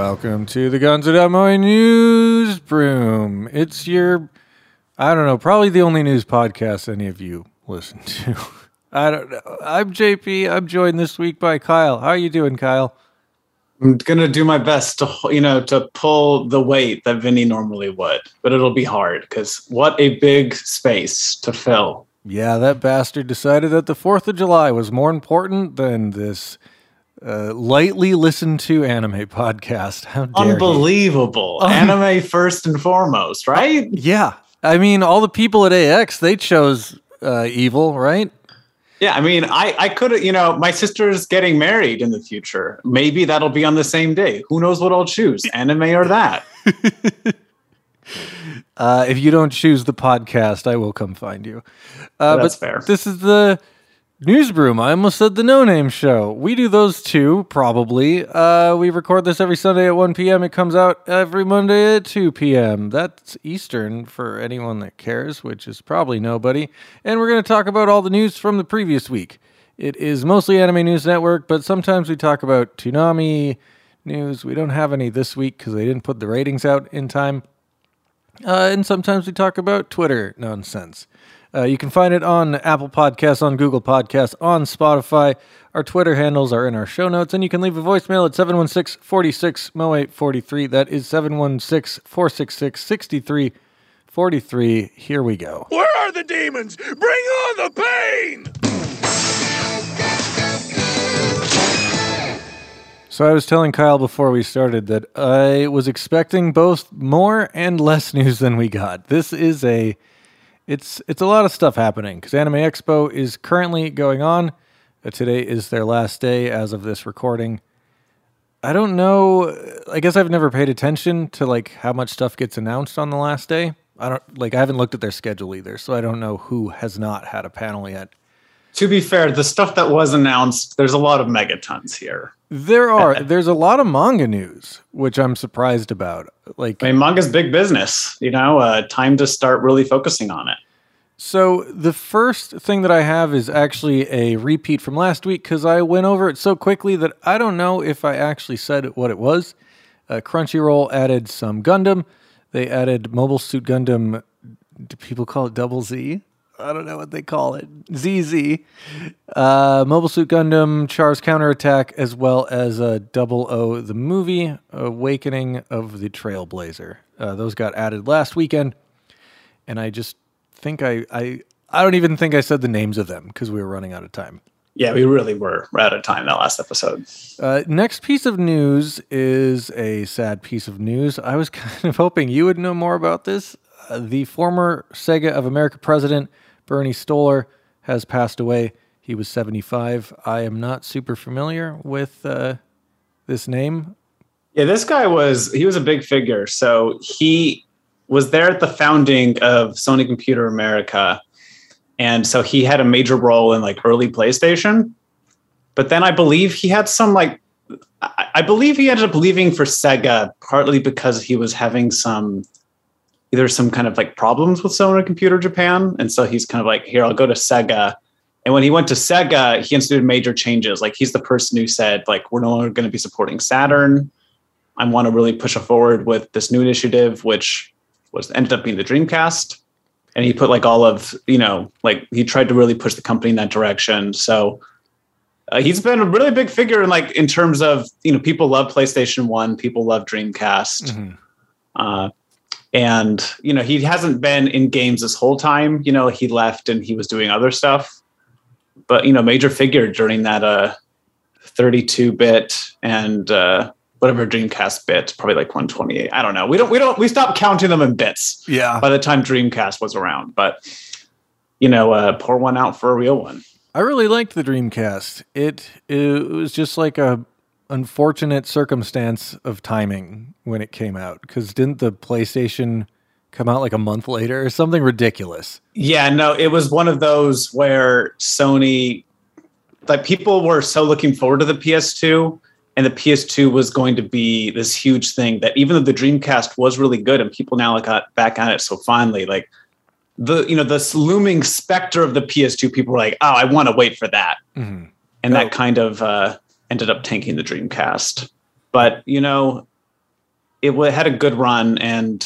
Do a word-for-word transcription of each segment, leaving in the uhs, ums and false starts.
Welcome to the Guns Without Mowing Newsroom. It's your, I don't know, probably the only news podcast any of you listen to. I don't know. I'm J P. I'm joined this week by Kyle. How are you doing, Kyle? I'm gonna do my best to, you know, to pull the weight that Vinny normally would, but it'll be hard because what a big space to fill. Yeah, that bastard decided that the fourth of July was more important than this uh, lightly listened to anime podcast. How dare Unbelievable. Um, Anime first and foremost, right? Uh, yeah. I mean, all the people at A X, they chose uh, evil, right? Yeah, I mean, I, I could, you know, my sister's getting married in the future. Maybe that'll be on the same day. Who knows what I'll choose, anime or that? uh, if you don't choose the podcast, I will come find you. Uh, That's but fair. This is the Newsroom. I almost said the No Name Show. We do those too, probably. Uh, we record this every Sunday at one p.m. It comes out every Monday at two p.m. That's Eastern for anyone that cares, which is probably nobody. And we're going to talk about all the news from the previous week. It is mostly Anime News Network, but sometimes we talk about Toonami news. We don't have any this week because they didn't put the ratings out in time. Uh, and sometimes we talk about Twitter nonsense. Uh, you can find it on Apple Podcasts, on Google Podcasts, on Spotify. Our Twitter handles are in our show notes, and you can leave a voicemail at seven one six, four six, zero eight four three. That is seven one six, four six six, six three four three. Here we go. Where are the demons? Bring on the pain! So I was telling Kyle before we started that I was expecting both more and less news than we got. This is a... It's it's a lot of stuff happening because Anime Expo is currently going on. Uh, today is their last day as of this recording. I don't know. I guess I've never paid attention to like how much stuff gets announced on the last day. I don't like. I haven't looked at their schedule either, so I don't know who has not had a panel yet. To be fair, the stuff that was announced, there's a lot of megatons here. There are. There's a lot of manga news, which I'm surprised about. Like, I mean, manga's big business, you know, uh, time to start really focusing on it. So the first thing that I have is actually a repeat from last week because I went over it so quickly that I don't know if I actually said what it was. Uh, Crunchyroll added some Gundam. They added Mobile Suit Gundam. Do people call it Double Z? I don't know what they call it. Z Z. Uh, Mobile Suit Gundam, Char's Counterattack, as well as uh, Double O, the movie, Awakening of the Trailblazer. Uh, those got added last weekend. And I just think I, I, I don't even think I said the names of them because we were running out of time. Yeah, we really were out of time that last episode. Uh, next piece of news is a sad piece of news. I was kind of hoping you would know more about this. Uh, the former Sega of America president, Bernie Stolar, has passed away. He was seventy-five. I am not super familiar with uh, this name. Yeah, this guy was, he was a big figure. So he was there at the founding of Sony Computer America. And so he had a major role in like early PlayStation. But then I believe he had some like, I, I believe he ended up leaving for Sega partly because he was having some either some kind of like problems with Sony Computer Japan. And so he's kind of like, here, I'll go to Sega. And when he went to Sega, he instituted major changes. Like he's the person who said, like, we're no longer going to be supporting Saturn. I want to really push it forward with this new initiative, which was ended up being the Dreamcast. And he put like all of, you know, like he tried to really push the company in that direction. So uh, he's been a really big figure in like in terms of, you know, people love PlayStation one, people love Dreamcast. Mm-hmm. Uh, And, you know, he hasn't been in games this whole time. You know, he left and he was doing other stuff. But, you know, major figure during that uh, thirty-two bit and uh, whatever Dreamcast bit, probably like one twenty-eight. I don't know. We don't, we don't, we stopped counting them in bits. Yeah. By the time Dreamcast was around. But, you know, uh, pour one out for a real one. I really liked the Dreamcast. It, it was just like a unfortunate circumstance of timing when it came out, because didn't the PlayStation come out like a month later or something ridiculous? Yeah, no, it was one of those where Sony, like people were so looking forward to the P S two, and the P S two was going to be this huge thing that even though the Dreamcast was really good and people now got back on it so fondly, like the, you know, this looming specter of the P S two, people were like, oh, I want to wait for that. Mm-hmm. And oh. that kind of uh, ended up tanking the Dreamcast. But, you know, it w- had a good run, and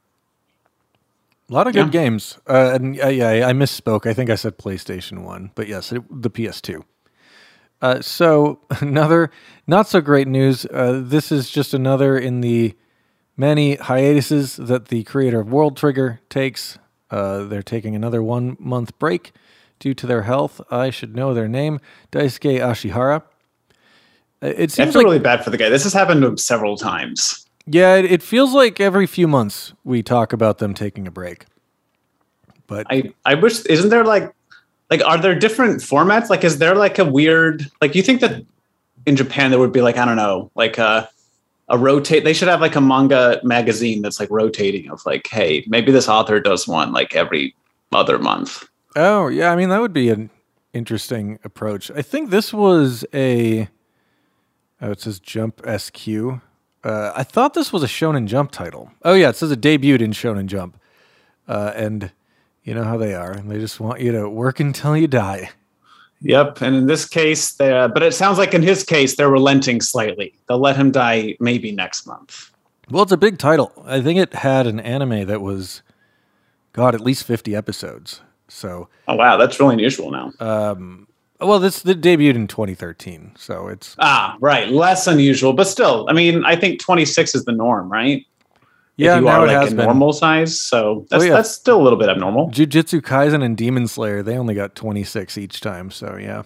a lot of good Yeah. games. Uh, and uh, yeah, I misspoke. I think I said PlayStation one, but yes, it, the P S two. Uh, so another not so great news. Uh, this is just another in the many hiatuses that the creator of World Trigger takes. Uh, they're taking another one month break due to their health. I should know their name. Daisuke Ashihara. Uh, It I seems feel like really bad for the guy. This has happened to him several times. yeah, it, it feels like every few months we talk about them taking a break. But I, I wish, isn't there like, like, are there different formats? Like, is there like a weird, like, you think that in Japan there would be like, I don't know, like a, a rotate, they should have like a manga magazine that's like rotating of like, hey, maybe this author does one like every other month. oh yeah, I mean that would be an interesting approach. I think this was a oh it says Jump S Q. Uh, I thought this was a Shonen Jump title. Oh yeah, it says it debuted in Shonen Jump, uh, and you know how they are. They just want you to work until you die. Yep. And in this case, they, uh, but it sounds like in his case, they're relenting slightly. They'll let him die maybe next month. Well, it's a big title. I think it had an anime that was, God, at least fifty episodes. So, Oh, wow. That's really unusual now. well, this the debuted in twenty thirteen, so it's ah, right. Less unusual, but still, I mean, I think twenty-six is the norm, right? yeah. If you Now are it like has a been. normal size. So that's, Oh, yeah. that's still a little bit abnormal. Jujutsu Kaisen and Demon Slayer, they only got twenty-six each time, so yeah.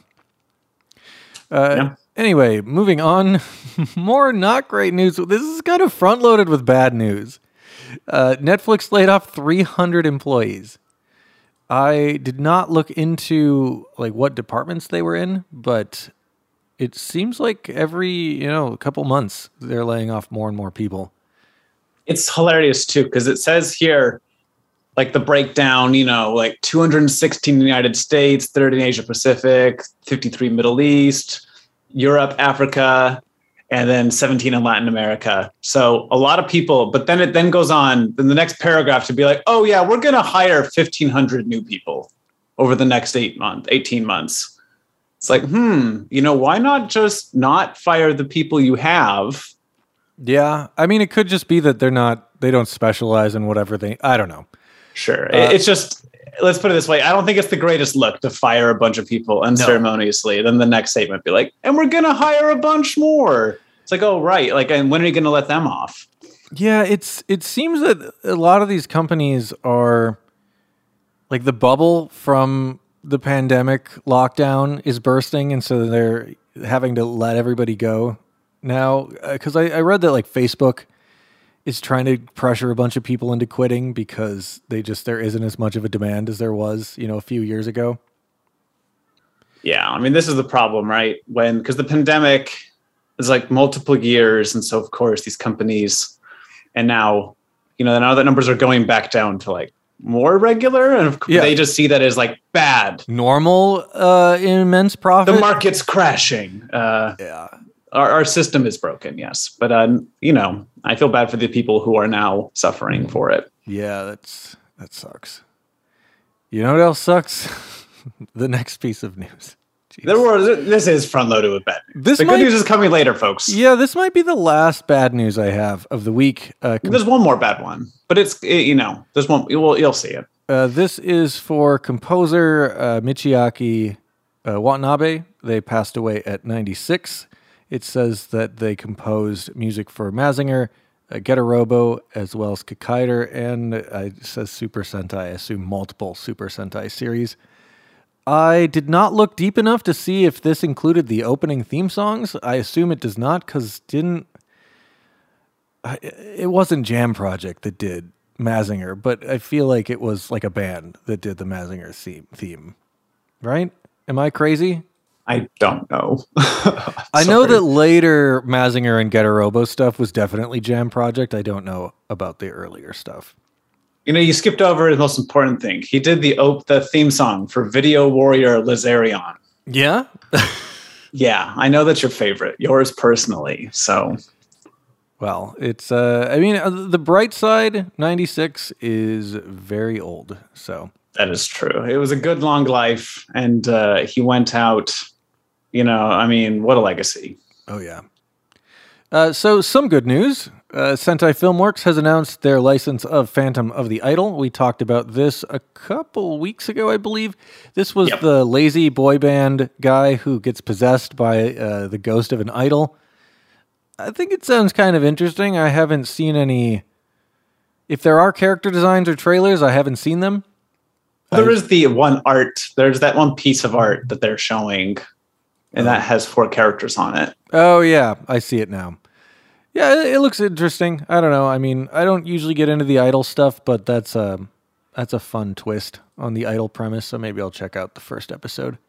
Uh, Yeah. Anyway, moving on. More not great news. This is kind of front loaded with bad news. Uh, Netflix laid off three hundred employees. I did not look into like what departments they were in, but it seems like every, you know, a couple months they're laying off more and more people. It's hilarious too, because it says here, like the breakdown, you know, like two hundred sixteen in the United States, thirty in Asia Pacific, fifty-three Middle East, Europe, Africa, and then seventeen in Latin America. So a lot of people, but then it then goes on in the next paragraph to be like, oh yeah, we're going to hire fifteen hundred new people over the next eight months, eighteen months. It's like, hmm, you know, why not just not fire the people you have? Yeah, I mean, it could just be that they're not, they don't specialize in whatever they, I don't know. Sure. Uh, it's just, let's put it this way. I don't think it's the greatest look to fire a bunch of people unceremoniously. Then the next statement be like, and we're going to hire a bunch more. It's like, oh, right. Like, and when are you going to let them off? Yeah, it's it seems that a lot of these companies are like the bubble from the pandemic lockdown is bursting, and so they're having to let everybody go now. Because I, I read that like Facebook is trying to pressure a bunch of people into quitting because they just there isn't as much of a demand as there was, you know, a few years ago. Yeah. I mean, this is the problem, right? When, because the pandemic is like multiple years. And so, of course, these companies, and now, you know, now that numbers are going back down to like more regular, and of course, Yeah. they just see that as like bad. Normal, uh, immense profit. The market's crashing. Uh, Yeah. our, our system is broken, yes. But, um, you know, I feel bad for the people who are now suffering for it. Yeah, that's that sucks. You know what else sucks? The next piece of news. Jeez. There were, this is front loaded with bad news. This the might- good news is coming later, folks. Yeah, this might be the last bad news I have of the week. Uh, com- There's one more bad one, but it's, it, you know, there's one, you'll, you'll see it. uh, this is for composer uh, Michiaki uh, Watanabe. They passed away at ninety-six. It says that they composed music for Mazinger, uh, Getarobo, as well as Kikaider, and uh, it says Super Sentai. I assume multiple Super Sentai series. I did not look deep enough to see if this included the opening theme songs. I assume it does not, because didn't I- it wasn't Jam Project that did Mazinger, but I feel like it was like a band that did the Mazinger theme. Theme, right? Am I crazy? I don't know. I know that later Mazinger and Getarobo stuff was definitely Jam Project. I don't know about the earlier stuff. You know, you skipped over the most important thing. He did the op- the theme song for Video Warrior Lazarion. Yeah. Yeah, I know that's your favorite, yours personally. So Well, it's, uh, I mean, uh, the bright side, ninety-six, is very old. So, that is true. It was a good long life, and uh, he went out, you know, I mean, what a legacy. oh, yeah. Uh, so, some good news. Uh, Sentai Filmworks has announced their license of Phantom of the Idol. We talked about this a couple weeks ago, I believe. This was Yep. the lazy boy band guy who gets possessed by uh, the ghost of an idol. I think it sounds kind of interesting. I haven't seen any... If there are character designs or trailers, I haven't seen them. There is the one art. There's that one piece of art that they're showing, and that has four characters on it. Oh, yeah. I see it now. Yeah, it, it looks interesting. I don't know. I mean, I don't usually get into the idol stuff, but that's a, that's a fun twist on the idol premise, so maybe I'll check out the first episode.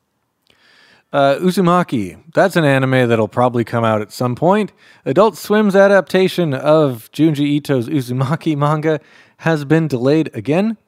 Uh, Uzumaki. That's an anime that'll probably come out at some point. Adult Swim's adaptation of Junji Ito's Uzumaki manga has been delayed again.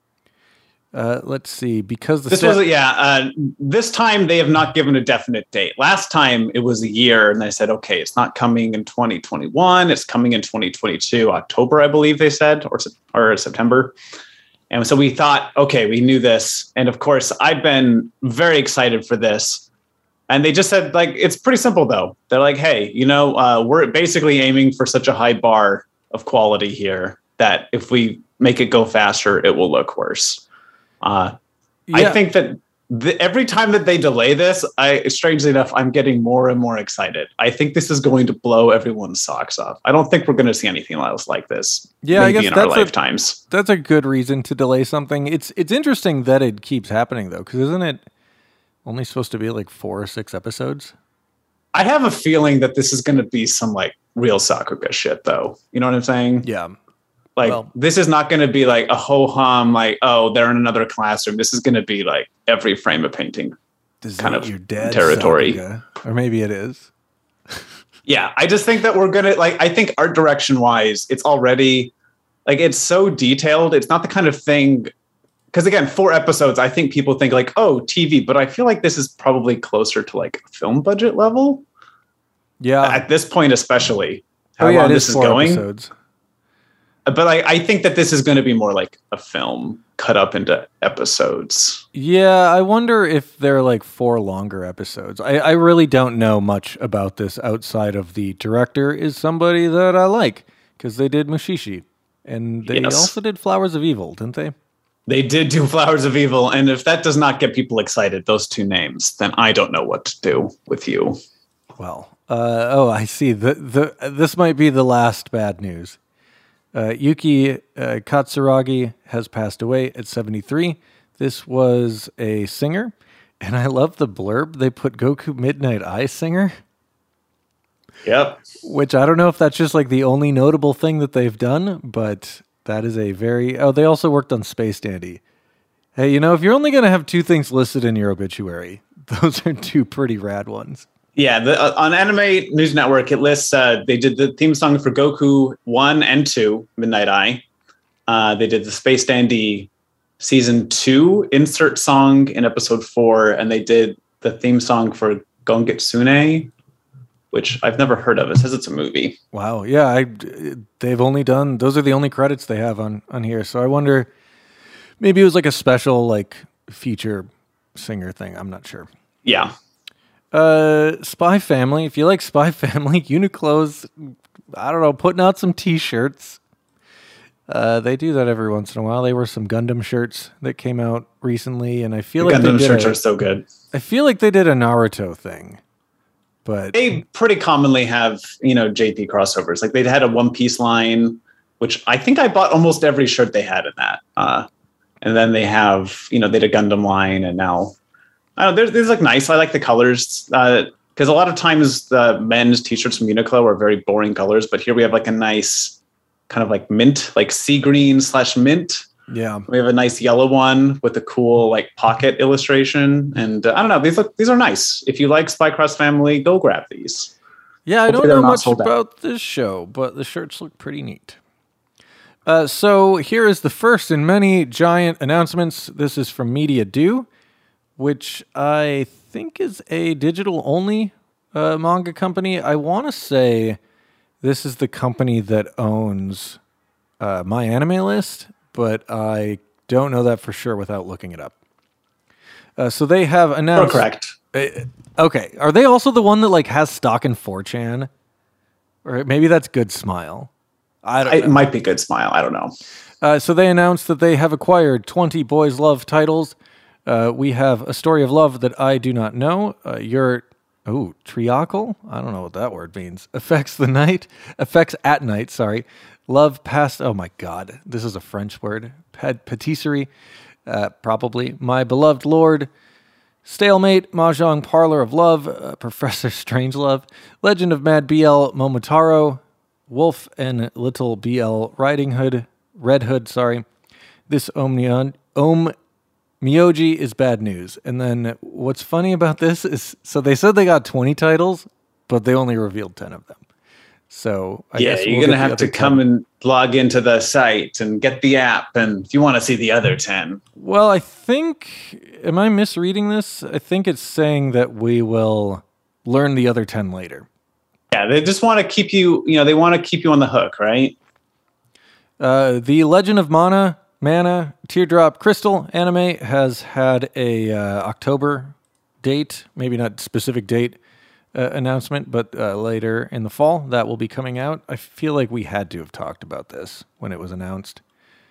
Uh, let's see, because the This sta- was, yeah, uh, this time they have not given a definite date. Last time it was a year, and they said, okay, it's not coming in twenty twenty-one, it's coming in twenty twenty-two, October, I believe they said, or, or September. And so we thought, okay, we knew this. And of course, I've been very excited for this. And they just said, like, it's pretty simple, though. They're like, hey, you know, uh, we're basically aiming for such a high bar of quality here that if we make it go faster, it will look worse. Uh, Yeah. I think that the, every time that they delay this, I strangely enough, I'm getting more and more excited. I think this is going to blow everyone's socks off. I don't think we're going to see anything else like this. Yeah, I maybe guess in our that's a- lifetimes. That's a good reason to delay something. It's it's interesting that it keeps happening, though, because isn't it only supposed to be like four or six episodes? I have a feeling that this is going to be some like real Sakuga shit, though. You know what I'm saying? Yeah. Like, Well- this is not going to be like a ho-hum, like, oh, they're in another classroom. This is going to be like every frame of painting. This kind ain't of your dad's territory. Sakuga. Or maybe it is. Yeah, I just think that we're going to, like, I think art direction wise, it's already, like, it's so detailed. It's not the kind of thing, because again, four episodes, I think people think like, oh, T V, but I feel like this is probably closer to like film budget level Yeah. at this point, especially. How oh, yeah, long it this is is four going. episodes. But I, I think that this is going to be more like a film cut up into episodes. Yeah, I wonder if they're like four longer episodes. I, I really don't know much about this outside of the director is somebody that I like because they did Mushishi. And they Yes. also did Flowers of Evil, didn't they? They did do Flowers of Evil, and if that does not get people excited, those two names, then I don't know what to do with you. Well, uh, oh, I see. The, the, this might be the last bad news. Uh, Yuki uh, Katsuragi has passed away at seventy-three. This was a singer, and I love the blurb. They put Goku Midnight Eye singer, Yep. which I don't know if that's just like the only notable thing that they've done, but that is a very... Oh, they also worked on Space Dandy. Hey, you know, if you're only going to have two things listed in your obituary, those are two pretty rad ones. Yeah, the, uh, on Anime News Network, it lists uh, they did the theme song for Goku one and two, Midnight Eye. Uh, they did the Space Dandy season two insert song in episode four, and they did the theme song for Gongetsune, which I've never heard of. It says it's a movie. Wow. Yeah, I, they've only done, those are the only credits they have on, on here. So I wonder, maybe it was like a special like feature singer thing. I'm not sure. Yeah. Uh, Spy Family. If you like Spy Family, Uniqlo's, I don't know, putting out some t-shirts. Uh, they do that every once in a while. They wear some Gundam shirts that came out recently, and I feel The like Gundam they did shirts a, are so good. I feel like they did a Naruto thing, but They pretty commonly have, you know, J P crossovers. Like they had a One Piece line, which I think I bought almost every shirt they had in that. Uh, and then they have, you know, they did a Gundam line, and now I don't know, there's, there's like nice. I like the colors because a lot of times the men's t-shirts from Uniqlo are very boring colors, but here we have like a nice kind of like mint, like sea green slash mint. yeah. We have a nice yellow one with a cool like pocket illustration, and uh, I don't know. These look these are nice. If you like Spy Cross Family, go grab these. Yeah, I Hopefully don't they're know not much sold out. about this show, but the shirts look pretty neat. Uh, so here is the first in many giant announcements. This is from Media Do, which I think is a digital-only uh, manga company. I want to say this is the company that owns uh, My Anime List, but I don't know that for sure without looking it up. Uh, so they have Or announced... correct. Uh, okay, are they also the one that like has stock in four chan? Or maybe that's Good Smile. I don't It know. might be Good Smile. I don't know. Uh, so they announced that they have acquired twenty Boys Love titles. Uh, we have A Story of Love that I do not know. Uh, your, oh, Triacle? I don't know what that word means. Affects the Night. Affects at Night, sorry. Love Past, oh my God. This is a French word. Pat- patisserie, uh, probably. My Beloved Lord. Stalemate, Mahjong Parlor of Love, uh, Professor Strangelove, Legend of Mad B L Momotaro, Wolf and Little B L Riding Hood, Red Hood, sorry. This Omnion, Om Myoji is bad news. And then what's funny about this is, so they said they got twenty titles, but they only revealed ten of them. So I yeah, guess you're we'll going to get the have to other come ten. and log into the site and get the app. And if you want to see the other ten. Well, I think, am I misreading this? I think it's saying that we will learn the other ten later. Yeah, they just want to keep you, you know, they want to keep you on the hook, right? Uh, the Legend of Mana, Mana, Teardrop Crystal anime has had a uh, October date, maybe not specific date uh, announcement, but uh, later in the fall that will be coming out. I feel like we had to have talked about this when it was announced.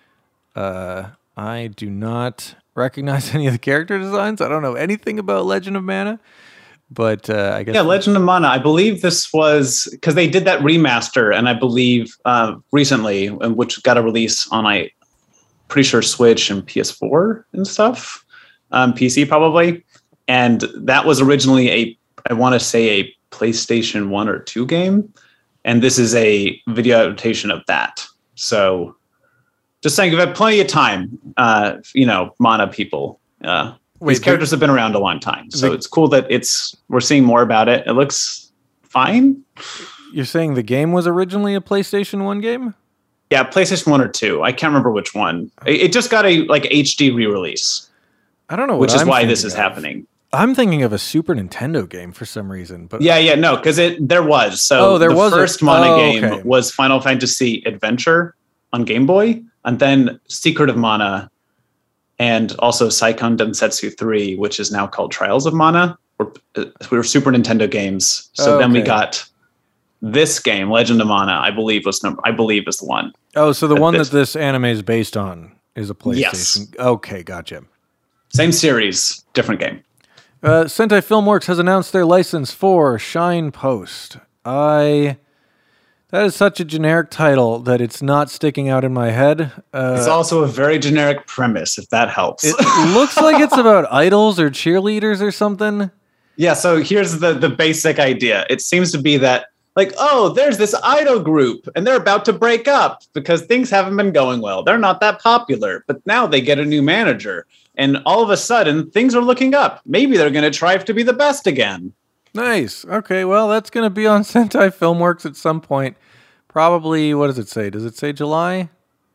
Uh, I do not recognize any of the character designs. I don't know anything about Legend of Mana, but uh, I guess Yeah, Legend of Mana. I believe this was because they did that remaster, and I believe uh, recently, which got a release on, I pretty sure Switch and P S four and stuff, um, P C probably. And that was originally a, I want to say a PlayStation one or two game, and this is a video adaptation of that. So, just saying, you've had plenty of time, uh, you know, Mana people. Uh, Wait, These characters the- have been around a long time, so the- it's cool that it's we're seeing more about it. It looks fine. You're saying the game was originally a PlayStation one game? Yeah, PlayStation one or two. I can't remember which one. It, it just got a like H D re-release, I don't know what which is I'm why this thinking is of. happening. I'm thinking of a Super Nintendo game for some reason, but Yeah, yeah, no, because it there was. So Oh, there the was a- first Mana oh, game okay. was Final Fantasy Adventure on Game Boy, and then Secret of Mana, and also Saikon Densetsu three, which is now called Trials of Mana. Were, uh, we were Super Nintendo games. So then we Okay. got this game, Legend of Mana. I believe was number. I believe is the one. Oh, so the That one this- that this anime is based on is a PlayStation. Yes. Okay, gotcha. Same series, different game. Uh, Sentai Filmworks has announced their license for Shine Post. I that is such a generic title that it's not sticking out in my head. Uh, It's also a very generic premise, if that helps. it looks like it's about idols or cheerleaders or something. Yeah, so here's the the basic idea. It seems to be that, like, oh, there's this idol group and they're about to break up because things haven't been going well. They're not that popular, but now they get a new manager. And all of a sudden, things are looking up. Maybe they're going to try to be the best again. Nice. Okay, well, that's going to be on Sentai Filmworks at some point. Probably, what does it say? Does it say July?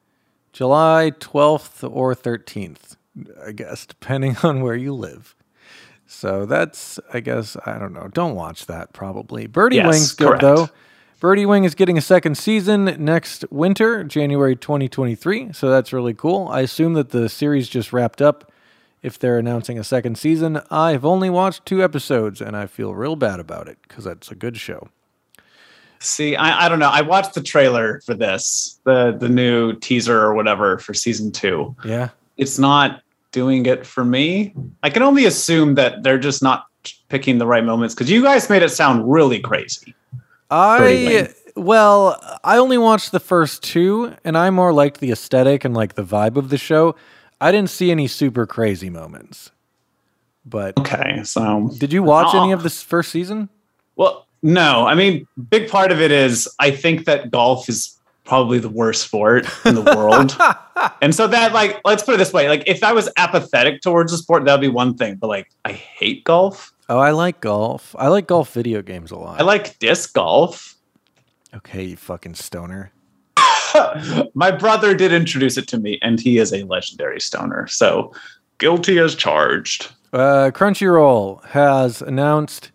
July twelfth or thirteenth, I guess, depending on where you live. So that's, I guess, I don't know. Don't watch that, probably. Birdie Yes, Wing's good, correct. though. Birdie Wing is getting a second season next winter, January twenty twenty-three. So that's really cool. I assume that the series just wrapped up if they're announcing a second season. I've only watched two episodes, and I feel real bad about it because that's a good show. See, I, I don't know. I watched the trailer for this, the the new teaser or whatever for season two. Yeah. It's not doing it for me. I can only assume that they're just not picking the right moments because you guys made it sound really crazy. Birdie I Wing. well, I only watched the first two, and I more liked the aesthetic and like the vibe of the show. I didn't see any super crazy moments. But Okay, so did you watch any Oh. of this first season? well, no. I mean, big part of it is I think that golf is probably the worst sport in the world. And so that, like, let's put it this way. Like, if I was apathetic towards the sport, that would be one thing. But, like, I hate golf. Oh, I like golf. I like golf video games a lot. I like disc golf. Okay, you fucking stoner. My brother did introduce it to me, and he is a legendary stoner. So, guilty as charged. Uh, Crunchyroll has announced,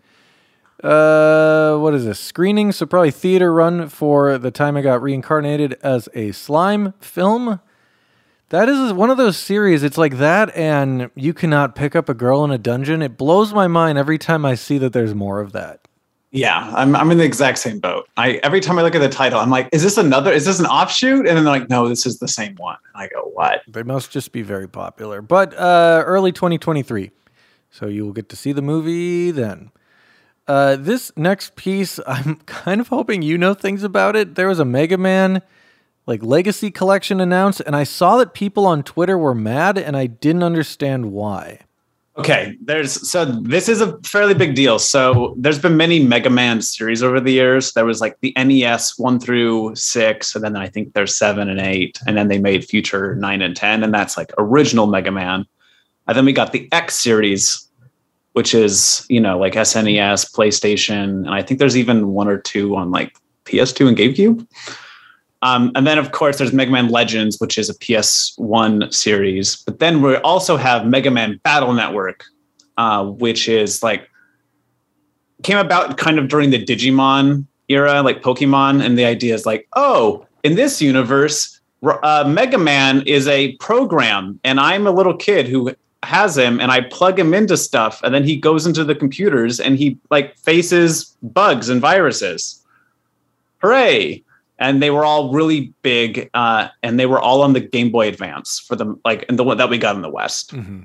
uh, what is this? Screening, so probably theater run for The Time I Got Reincarnated as a Slime film. That is one of those series. It's like that, and You Cannot Pick Up a Girl in a Dungeon. It blows my mind every time I see that there's more of that. Yeah, I'm I'm in the exact same boat. I every time I look at the title, I'm like, is this another? Is this an offshoot? And then they're like, no, this is the same one. And I go, what? They must just be very popular. But uh, early twenty twenty-three, so you will get to see the movie then. Uh, this next piece, I'm kind of hoping you know things about it. There was a Mega Man like Legacy Collection announced, and I saw that people on Twitter were mad, and I didn't understand why. Okay, there's so this is a fairly big deal. So there's been many Mega Man series over the years. There was like the N E S one through six, and then I think there's seven and eight, and then they made Future nine and ten, and that's like original Mega Man. And then we got the X series, which is, you know, like S N E S, PlayStation, and I think there's even one or two on like P S two and GameCube. Um, and then, of course, there's Mega Man Legends, which is a P S one series. But then we also have Mega Man Battle Network, uh, which is like came about kind of during the Digimon era, like Pokemon. And the idea is like, oh, in this universe, uh, Mega Man is a program, and I'm a little kid who has him, and I plug him into stuff, and then he goes into the computers and he like faces bugs and viruses. Hooray! And they were all really big, uh, and they were all on the Game Boy Advance for them, like, and the one that we got in the West. Mm-hmm.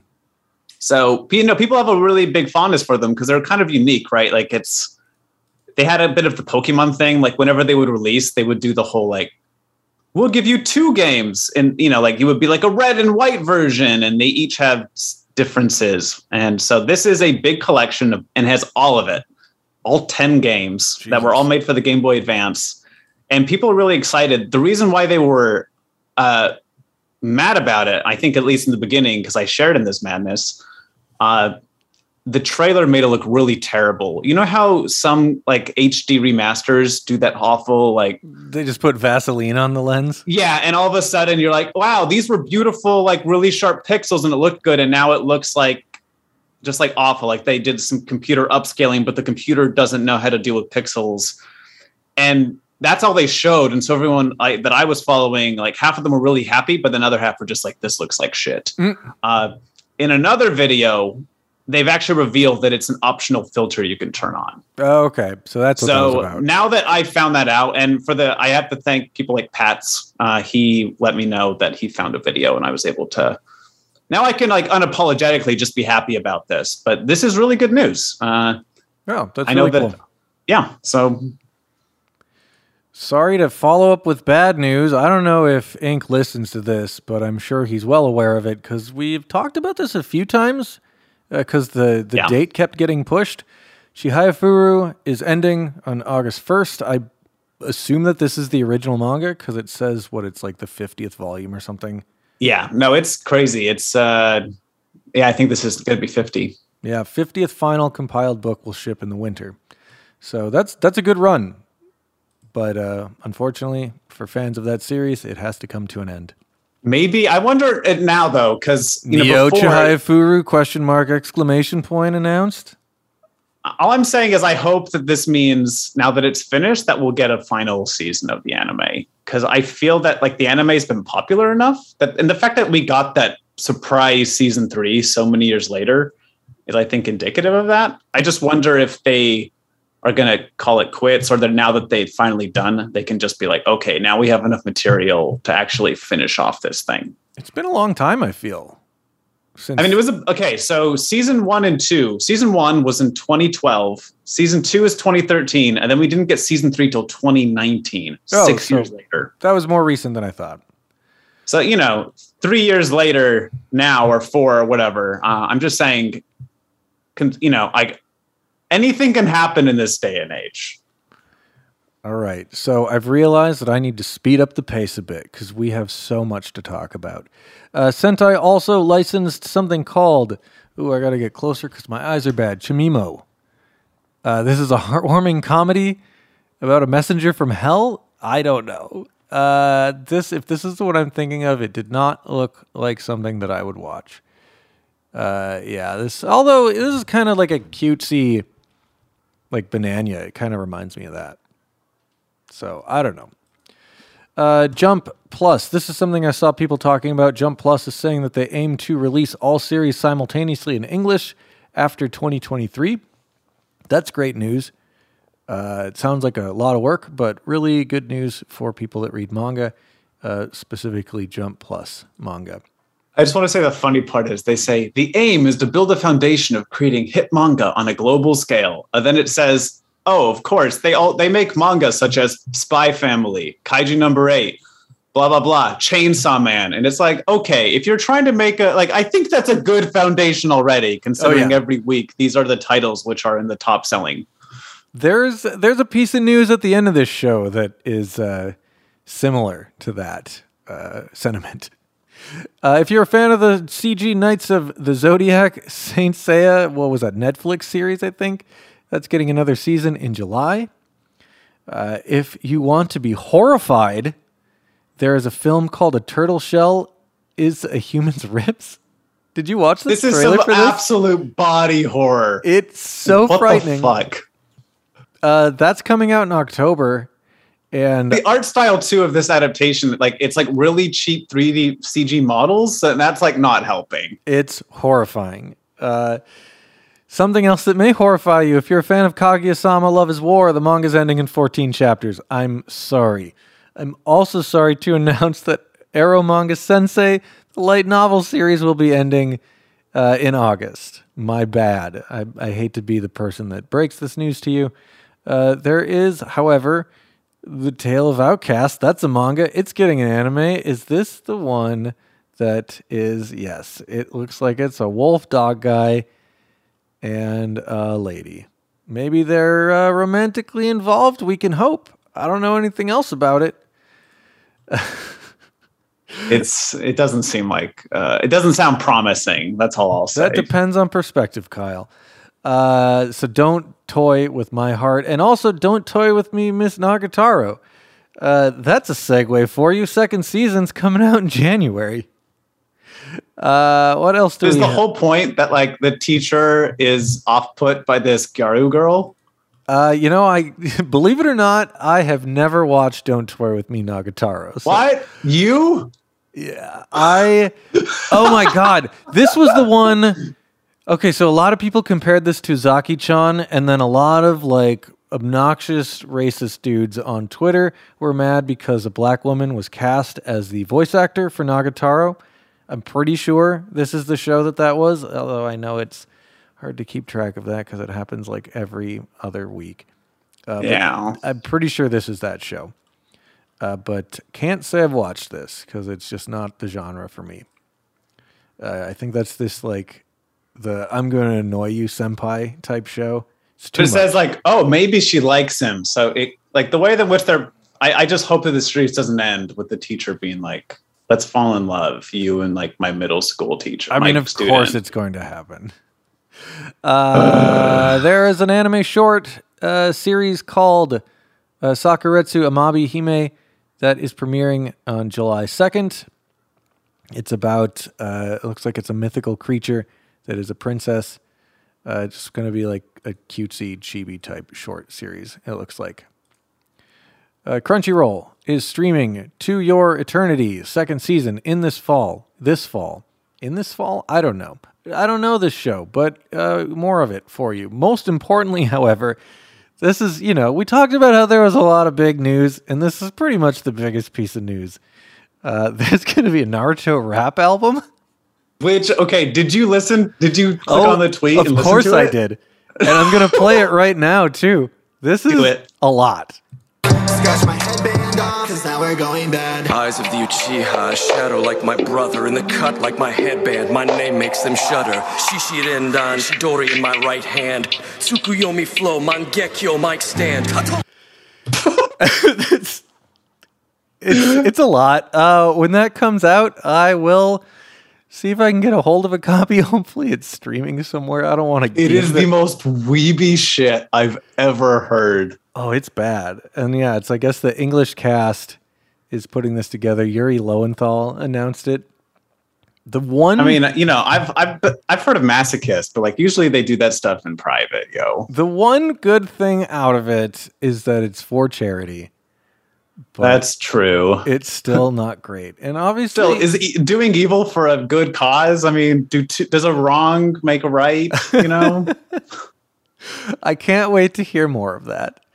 So, you know, people have a really big fondness for them because they're kind of unique, right? Like, it's they had a bit of the Pokemon thing. Like, whenever they would release, they would do the whole like, we'll give you two games, and you know, like you would be like a red and white version, and they each have differences. And so, this is a big collection of, and has all of it, all ten games Jesus. That were all made for the Game Boy Advance. And people are really excited. The reason why they were uh, mad about it, I think, at least in the beginning, because I shared in this madness, uh, the trailer made it look really terrible. You know how some like H D remasters do that awful, like they just put Vaseline on the lens? Yeah, and all of a sudden you're like, wow, these were beautiful, like really sharp pixels, and it looked good, and now it looks like just like awful. Like they did some computer upscaling, but the computer doesn't know how to deal with pixels. And that's all they showed. And so everyone I, that I was following, like half of them were really happy, but then other half were just like, this looks like shit. Mm. Uh, in another video, they've actually revealed that it's an optional filter you can turn on. Oh, okay. So that's what so that was about. Now that I found that out, and for the, I have to thank people like Pat's. Uh, he let me know that he found a video, and I was able to, now I can like unapologetically just be happy about this, but this is really good news. Uh, oh, that's I know really that, cool. Yeah. So sorry to follow up with bad news. I don't know if Ink listens to this, but I'm sure he's well aware of it because we've talked about this a few times because uh, the, the yeah. date kept getting pushed. Chihaya Furu is ending on August first. I assume that this is the original manga because it says what it's like the fiftieth volume or something. Yeah, no, it's crazy. It's, uh, yeah, I think this is going to be fifty. Yeah, fiftieth final compiled book will ship in the winter. So that's that's a good run. But uh, unfortunately, for fans of that series, it has to come to an end. Maybe. I wonder it now, though, because... Neo Chihaya Furu, question mark, exclamation point announced? All I'm saying is I hope that this means, now that it's finished, that we'll get a final season of the anime. Because I feel that like the anime has been popular enough, that, and the fact that we got that surprise season three so many years later is, I think, indicative of that. I just wonder if they are going to call it quits, or that now that they've finally done, they can just be like, okay, now we have enough material to actually finish off this thing. It's been a long time, I feel. Since... I mean, it was, a, okay, so season one and two. Season one was in twenty twelve. Season two is twenty thirteen. And then we didn't get season three till twenty nineteen, oh, six so years later. That was more recent than I thought. So, you know, three years later now, or four or whatever, uh, I'm just saying, you know, I... anything can happen in this day and age. All right. So I've realized that I need to speed up the pace a bit because we have so much to talk about. Uh, Sentai also licensed something called, ooh, I got to get closer because my eyes are bad, Chimimo. Uh, this is a heartwarming comedy about a messenger from hell. I don't know. Uh, this, if this is what I'm thinking of, it did not look like something that I would watch. Uh, yeah, this, although this is kind of like a cutesy, like Banana, it kind of reminds me of that. So, I don't know. Uh, Jump Plus. This is something I saw people talking about. Jump Plus is saying that they aim to release all series simultaneously in English after twenty twenty-three. That's great news. Uh, it sounds like a lot of work, but really good news for people that read manga, uh, specifically Jump Plus manga. I just want to say the funny part is they say the aim is to build a foundation of creating hit manga on a global scale. And then it says, oh, of course, they all they make manga such as Spy Family, Kaiji Number Eight, blah, blah, blah, Chainsaw Man. And it's like, okay, if you're trying to make a, like, I think that's a good foundation already, considering oh, yeah. every week these are the titles which are in the top selling. There's there's a piece of news at the end of this show that is uh, similar to that uh, sentiment. Uh, if you're a fan of the C G Knights of the Zodiac, Saint Seiya, what was that, Netflix series, I think? That's getting another season in July. Uh, if you want to be horrified, there is a film called A Turtle Shell is a Human's Ribs. Did you watch this? This is trailer some for this? absolute body horror. It's so what frightening. What the fuck? Uh, that's coming out in October. And the art style too of this adaptation, like it's like really cheap three D C G models, and that's like not helping. It's horrifying. Uh, something else that may horrify you if you're a fan of Kaguya-sama Love is War, the manga's ending in fourteen chapters. I'm sorry. I'm also sorry to announce that Arrow Manga Sensei, the light novel series, will be ending uh, in August. My bad. I, I hate to be the person that breaks this news to you. Uh, there is, however, The Tale of Outcast. That's a manga. It's getting an anime. Is this the one that is... Yes, it looks like it's a wolf dog guy and a lady. Maybe they're uh, romantically involved. We can hope. I don't know anything else about it. it's It doesn't seem like... Uh, it doesn't sound promising. That's all I'll say. That depends on perspective, Kyle. Uh, so don't toy with my heart. And also don't toy with me, Miss Nagatoro. Uh, that's a segue for you. Second season's coming out in January. Uh, what else do Is we the have? whole point that like the teacher is off put by this Gyaru girl? Uh, you know, I believe it or not, I have never watched Don't Toy with Me, Nagatoro. So, What? You? yeah, I, oh my God, this was the one. Okay, so a lot of people compared this to Zaki-chan, and then a lot of like obnoxious racist dudes on Twitter were mad because a black woman was cast as the voice actor for Nagatoro. I'm pretty sure this is the show that that was, although I know it's hard to keep track of that because it happens like every other week. Uh, Yeah. I'm pretty sure this is that show. Uh, but can't say I've watched this because it's just not the genre for me. Uh, I think that's this like the I'm going to annoy you senpai type show. It's too But it much. says like, oh, maybe she likes him. So it like the way that which they're I, I just hope that the series doesn't end with the teacher being like, let's fall in love, you and like my middle school teacher. I mean, my of student. course it's going to happen. Uh, there is an anime short uh, series called uh, Sakuretsu Amabi Hime that is premiering on July second. It's about, uh, it looks like it's a mythical creature that is a princess. Uh, it's going to be like a cutesy chibi type short series, it looks like. Uh, Crunchyroll is streaming To Your Eternity, second season, in this fall. This fall. In this fall? I don't know. I don't know this show, but uh, more of it for you. Most importantly, however, this is, you know, we talked about how there was a lot of big news, and this is pretty much the biggest piece of news. Uh, there's going to be a Naruto rap album. Which, okay, did you listen? Did you click Oh, on the tweet of and listen course to I it? did. And I'm going to play it right now, too. This Do is it. a lot. Scratch my headband off, cause now we're going bad. Eyes of the Uchiha, shadow like my brother, in the cut like my headband, my name makes them shudder. Shishi Rendan, Shidori in my right hand, Tsukuyomi flow, Mangekyo mic stand. it's, it's it's a lot. Uh, when that comes out, I will see if I can get a hold of a copy. Hopefully, it's streaming somewhere. I don't want to. It is the most weeby shit I've ever heard. Oh, it's bad. And yeah, it's I guess the English cast is putting this together. Yuri Lowenthal announced it. The one, I mean, you know, I've I've I've heard of Masochist, but like usually they do that stuff in private, yo. the one good thing out of it is that it's for charity. But That's true. it's still not great. And obviously, Still, is e- doing evil for a good cause? I mean, do t- does a wrong make a right? You know. I can't wait to hear more of that.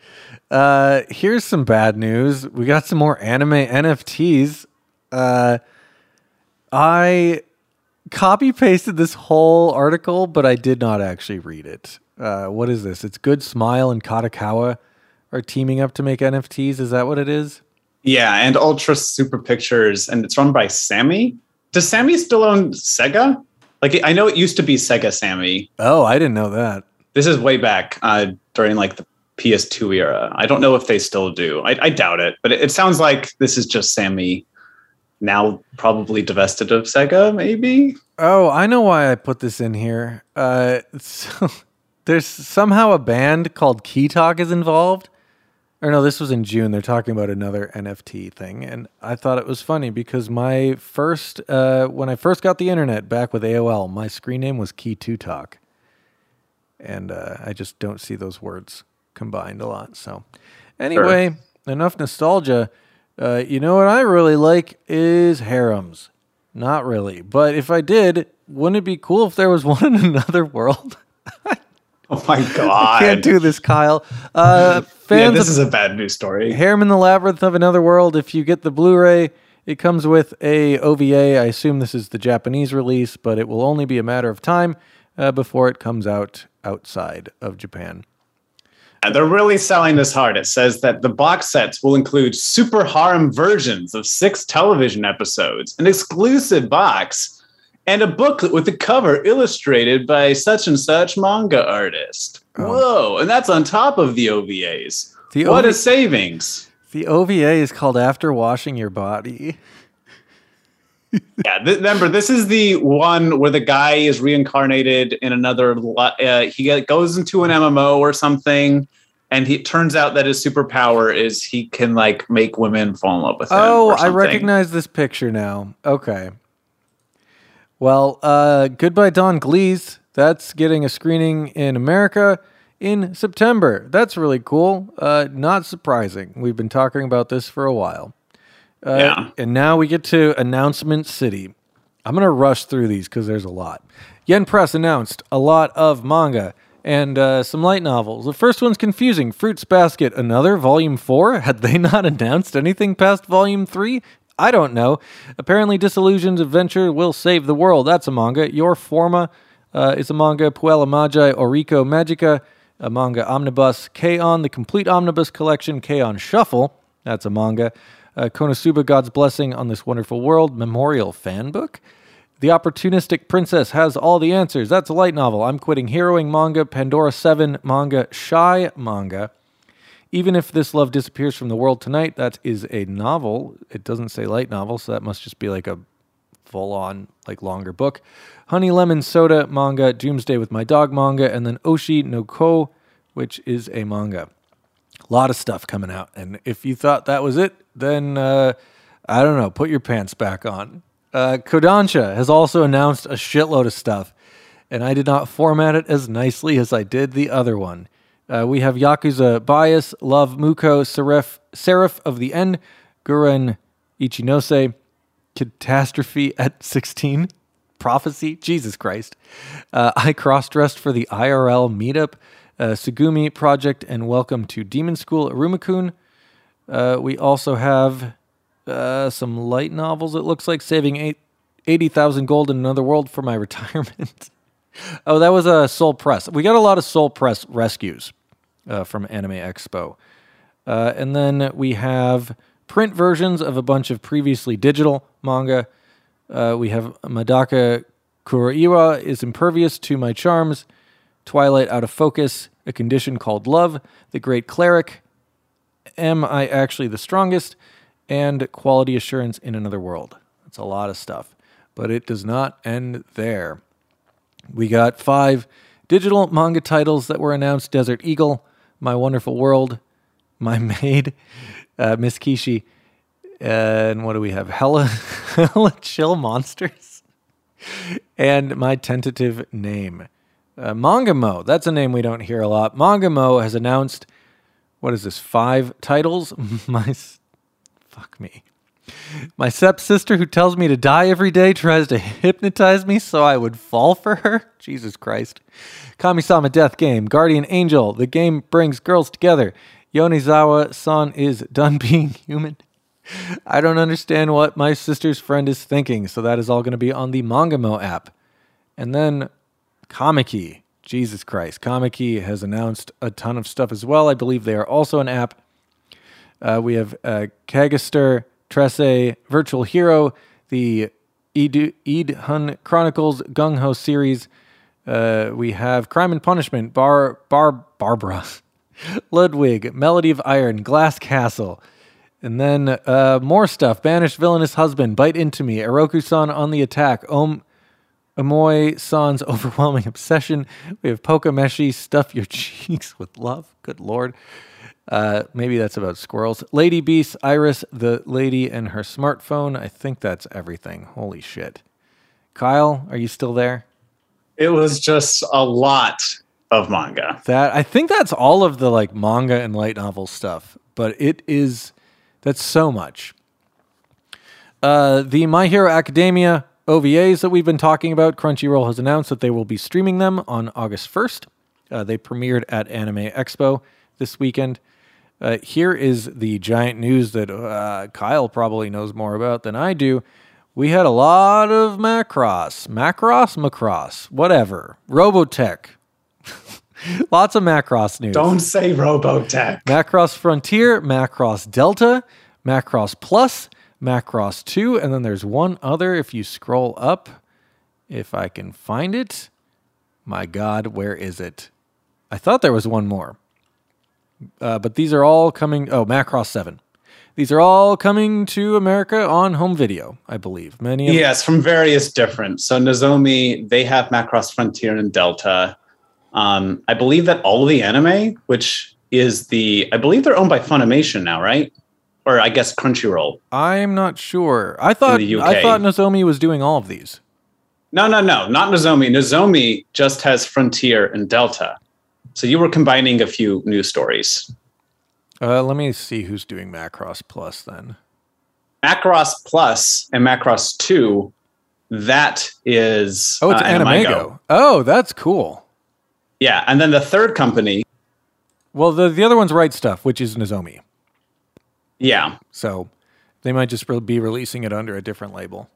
Uh, here's some bad news. We got some more anime N F Ts. Uh, I copy pasted this whole article, but I did not actually read it. Uh, what is this? It's Good Smile and Katakawa are teaming up to make N F Ts. Is that what it is? Yeah, and Ultra Super Pictures, and it's run by Sammy. Does Sammy still own Sega? Like, I know it used to be Sega Sammy. Oh, I didn't know that. This is way back uh, during like the P S two era. I don't know if they still do. I, I doubt it, but it, it sounds like this is just Sammy, now probably divested of Sega, maybe. Oh, I know why I put this in here. Uh, so there's somehow a band called Key Talk is involved. Or no, this was in June. They're talking about another N F T thing. And I thought it was funny because my first, uh, when I first got the internet back with A O L, my screen name was Key two Talk. And uh, I just don't see those words combined a lot. So anyway, sure. Enough nostalgia. Uh, you know what I really like is harems. Not really. But if I did, wouldn't it be cool if there was one in another world? Oh my God. I can't do this, Kyle. Uh, fans yeah, this of is a bad news story. Harem in the Labyrinth of Another World. If you get the Blu-ray, it comes with a O V A. I assume this is the Japanese release, but it will only be a matter of time uh, before it comes out outside of Japan. Uh, they're really selling this hard. It says that the box sets will include super harem versions of six television episodes, an exclusive box, and a booklet with the cover illustrated by such and such manga artist. Oh. Whoa. And that's on top of the O V As. The what O V- a savings. The O V A is called After Washing Your Body. yeah. Th- remember, this is the one where the guy is reincarnated in another. Uh, he get, goes into an M M O or something. And he, it turns out that his superpower is he can like make women fall in love with him. Oh, I recognize this picture now. Okay. Well, uh, Goodbye Don Glees, that's getting a screening in America in September. That's really cool. Uh, not surprising. We've been talking about this for a while. Uh, yeah. And now we get to Announcement City. I'm going to rush through these because there's a lot. Yen Press announced a lot of manga and uh, some light novels. The first one's confusing. Fruits Basket, another, Volume four? Had they not announced anything past Volume three? I don't know. Apparently, Disillusion's Adventure Will Save the World. That's a manga. Your Forma uh, is a manga. Puella Magi Oriko Magica, a manga omnibus. K-On! The Complete Omnibus Collection. K-On! Shuffle. That's a manga. Uh, Konosuba God's Blessing on This Wonderful World. Memorial Fan Book. The Opportunistic Princess Has All the Answers. That's a light novel. I'm Quitting Heroing manga. Pandora seven manga. Shy manga. Even If This Love Disappears from the World Tonight, that is a novel. It doesn't say light novel, so that must just be like a full-on, like longer book. Honey Lemon Soda manga, Doomsday with My Dog manga, and then Oshi no Ko, which is a manga. A lot of stuff coming out, and if you thought that was it, then, uh, I don't know, put your pants back on. Uh, Kodansha has also announced a shitload of stuff, and I did not format it as nicely as I did the other one. Uh, we have Yakuza Bias, Love Muko, Seraph, Seraph of the End, Guren Ichinose, Catastrophe at sixteen, Prophecy, Jesus Christ. Uh, I cross-dressed for the I R L meetup, uh, Sugumi Project, and Welcome to Demon School, Arumakun. Uh, we also have uh, some light novels, it looks like, Saving eighty thousand Gold in Another World for My Retirement. Oh, that was a Soul Press. We got a lot of Soul Press rescues uh, from Anime Expo. Uh, and then we have print versions of a bunch of previously digital manga. Uh, we have Madaka Kuroiwa is Impervious to My Charms, Twilight Out of Focus, A Condition Called Love, The Great Cleric, Am I Actually the Strongest, and Quality Assurance in Another World. That's a lot of stuff. But it does not end there. We got five digital manga titles that were announced. Desert Eagle, My Wonderful World, My Maid, uh, Miss Kishi, and what do we have? Hella, Hella Chill Monsters, and My Tentative Name. Uh, Mangamo, that's a name we don't hear a lot. Mangamo has announced, what is this, five titles? My, fuck me. My stepsister who tells me to die every day tries to hypnotize me so I would fall for her. Jesus Christ. Kami-sama Death Game, Guardian Angel, the game brings girls together. Yonizawa-san is done being human. I don't understand what my sister's friend is thinking, so that is all going to be on the Mangamo app. And then Kamiki. Jesus Christ. Kamiki has announced a ton of stuff as well. I believe they are also an app. Uh, we have uh, Kagaster, Tresse, Virtual Hero, the Eid, Eid Hun Chronicles Gung Ho series. Uh, we have Crime and Punishment, Bar Bar Barbara, Ludwig, Melody of Iron, Glass Castle. And then uh, more stuff. Banished Villainous Husband, Bite Into Me, Oroku-san on the Attack, Om Amoy-san's Overwhelming Obsession. We have Pokameshi, Stuff Your Cheeks with Love. Good Lord. Uh, maybe that's about squirrels. Lady Beast, Iris, the lady and her smartphone. I think that's everything. Holy shit. Kyle, are you still there? It was just a lot of manga. That I think that's all of the like manga and light novel stuff, but it is... That's so much. Uh, the My Hero Academia O V As that we've been talking about, Crunchyroll has announced that they will be streaming them on August first. Uh, they premiered at Anime Expo this weekend. Uh, here is the giant news that uh, Kyle probably knows more about than I do. We had a lot of Macross. Macross? Macross. Whatever. Robotech. Lots of Macross news. Don't say Robotech. Macross Frontier, Macross Delta, Macross Plus, Macross two, and then there's one other if you scroll up. If I can find it. My God, where is it? I thought there was one more. Uh, but these are all coming... Oh, Macross seven. These are all coming to America on home video, I believe. Many of Yes, from various different. So Nozomi, they have Macross Frontier and Delta. Um, I believe that all of the anime, which is the, I believe they're owned by Funimation now, right? Or I guess Crunchyroll. I'm not sure. I thought I thought Nozomi was doing all of these. No, no, no, not Nozomi. Nozomi just has Frontier and Delta. So you were combining a few news stories. Uh, let me see who's doing Macross Plus then. Macross Plus and Macross two, that is Oh, it's uh, Animego. Animego. Oh, that's cool. Yeah, and then the third company. Well, the the other one's Right Stuff, which is Nozomi. Yeah. So they might just re- be releasing it under a different label.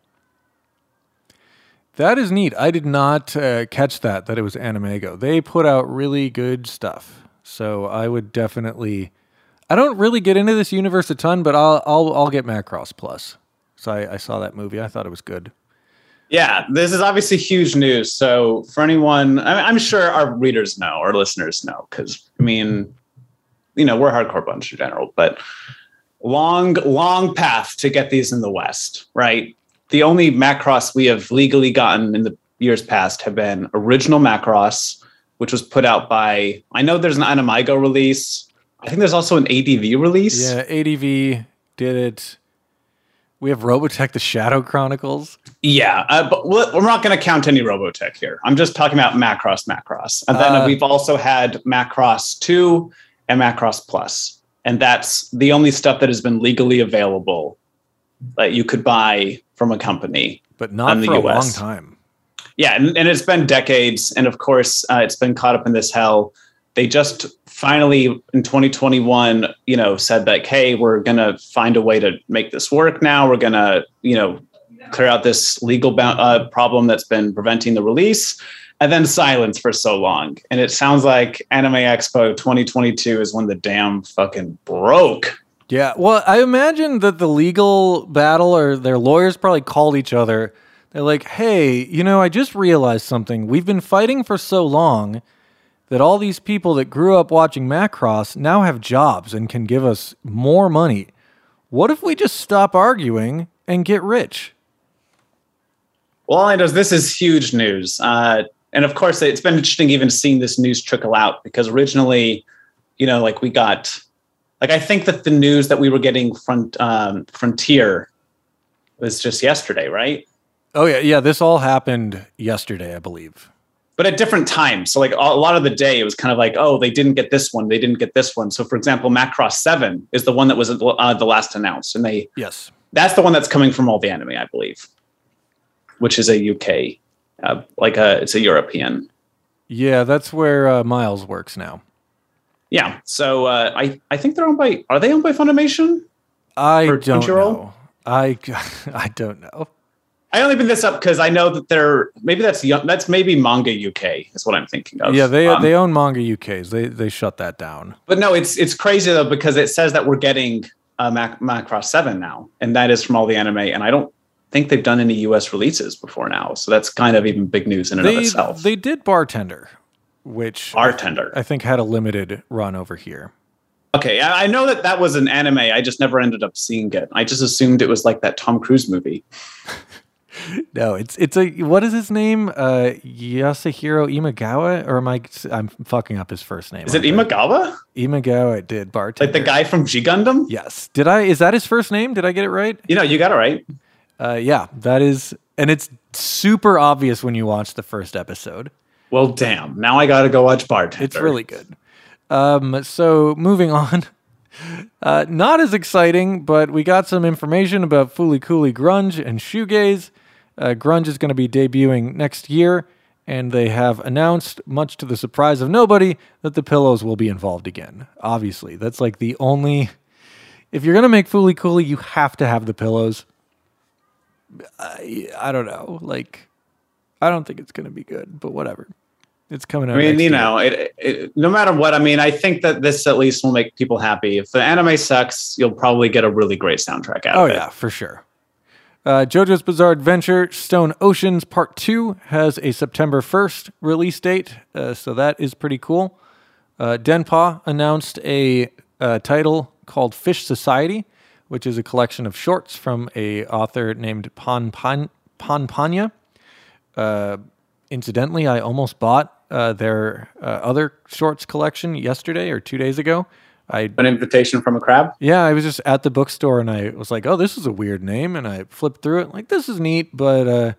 That is neat. I did not uh, catch that, that it was Animego. They put out really good stuff. So I would definitely... I don't really get into this universe a ton, but I'll I'll, I'll get Macross Plus. So I, I saw that movie. I thought it was good. Yeah, this is obviously huge news. So for anyone, I- I'm sure our readers know, our listeners know, because, I mean, you know, we're a hardcore bunch in general, but long, long path to get these in the West, right? The only Macross we have legally gotten in the years past have been original Macross, which was put out by, I know there's an Animego release. I think there's also an A D V release. Yeah, A D V did it. We have Robotech: The Shadow Chronicles. Yeah, uh, but we're not going to count any Robotech here. I'm just talking about Macross, Macross. And then Uh, we've also had Macross two and Macross Plus. And that's the only stuff that has been legally available that you could buy from a company. But not in the for a U S. long time. Yeah, and, and it's been decades. And of course, uh, it's been caught up in this hell. They just finally in twenty twenty-one, you know, said that, hey, we're going to find a way to make this work now. We're going to, you know, clear out this legal bound, uh, problem that's been preventing the release. And then silence for so long. And it sounds like Anime Expo twenty twenty-two is when the dam fucking broke. Yeah, well, I imagine that the legal battle or their lawyers probably called each other. They're like, hey, you know, I just realized something. We've been fighting for so long that all these people that grew up watching Macross now have jobs and can give us more money. What if we just stop arguing and get rich? Well, all I know is this is huge news. Uh, and of course, it's been interesting even seeing this news trickle out because originally, you know, like we got, like I think that the news that we were getting front um, Frontier was just yesterday, right? Oh, yeah, yeah, this all happened yesterday, I believe. But at different times. So like a lot of the day, it was kind of like, oh, they didn't get this one. They didn't get this one. So for example, Macross seven is the one that was uh, the last announced. And they, Yes. that's the one that's coming from All the Anime, I believe, which is a U K, uh, like a, it's a European. Yeah, that's where uh, Miles works now. Yeah. So uh, I I think they're owned by. Are they owned by Funimation? I Or don't Crunchyroll? know. I I don't know. I only bring this up because I know that they're maybe that's young, that's maybe Manga U K is what I'm thinking of. Yeah, they Um, they own Manga U Ks. They they shut that down. But no, it's it's crazy though because it says that we're getting uh, Mac, Macross seven now, and that is from all the anime. And I don't think they've done any U S releases before now, so that's kind of even big news in and They of itself. they did Bartender, which Bartender. I think had a limited run over here. Okay, I, I know that that was an anime. I just never ended up seeing it. I just assumed it was like that Tom Cruise movie. No, it's it's a what is his name? Uh, Yasuhiro Imagawa, or am I? I'm fucking up his first name. Is it aren't I? Imagawa? Imagawa did Bartender. Like the guy from G Gundam? Yes. Did I? Is that his first name? Did I get it right? You know, you got it right. Uh, yeah, that is, and it's super obvious when you watch the first episode. Well, damn. Now I got to go watch Bartender. It's really good. Um, so moving on, uh, not as exciting, but we got some information about Fooly Cooly Grunge and Shoegaze. Uh, Grunge is going to be debuting next year, and they have announced, much to the surprise of nobody, that the pillows will be involved again. Obviously, that's like the only. If you're going to make Fooly Cooly, you have to have the pillows. I, I don't know. Like, I don't think it's going to be good, but whatever. It's coming out. I mean, next you year. know, it, it, no matter what, I mean, I think that this at least will make people happy. If the anime sucks, you'll probably get a really great soundtrack out Oh, of it. yeah, for sure. Uh, JoJo's Bizarre Adventure Stone Oceans Part two has a September first release date, uh, so that is pretty cool. Uh, Denpa announced a uh, title called Fish Society, which is a collection of shorts from a author named Pan Pan Panpanya. Uh, incidentally, I almost bought uh, their uh, other shorts collection yesterday or two days ago. I An invitation from a crab? Yeah, I was just at the bookstore and I was like, "Oh, this is a weird name," and I flipped through it like, "This is neat," but uh,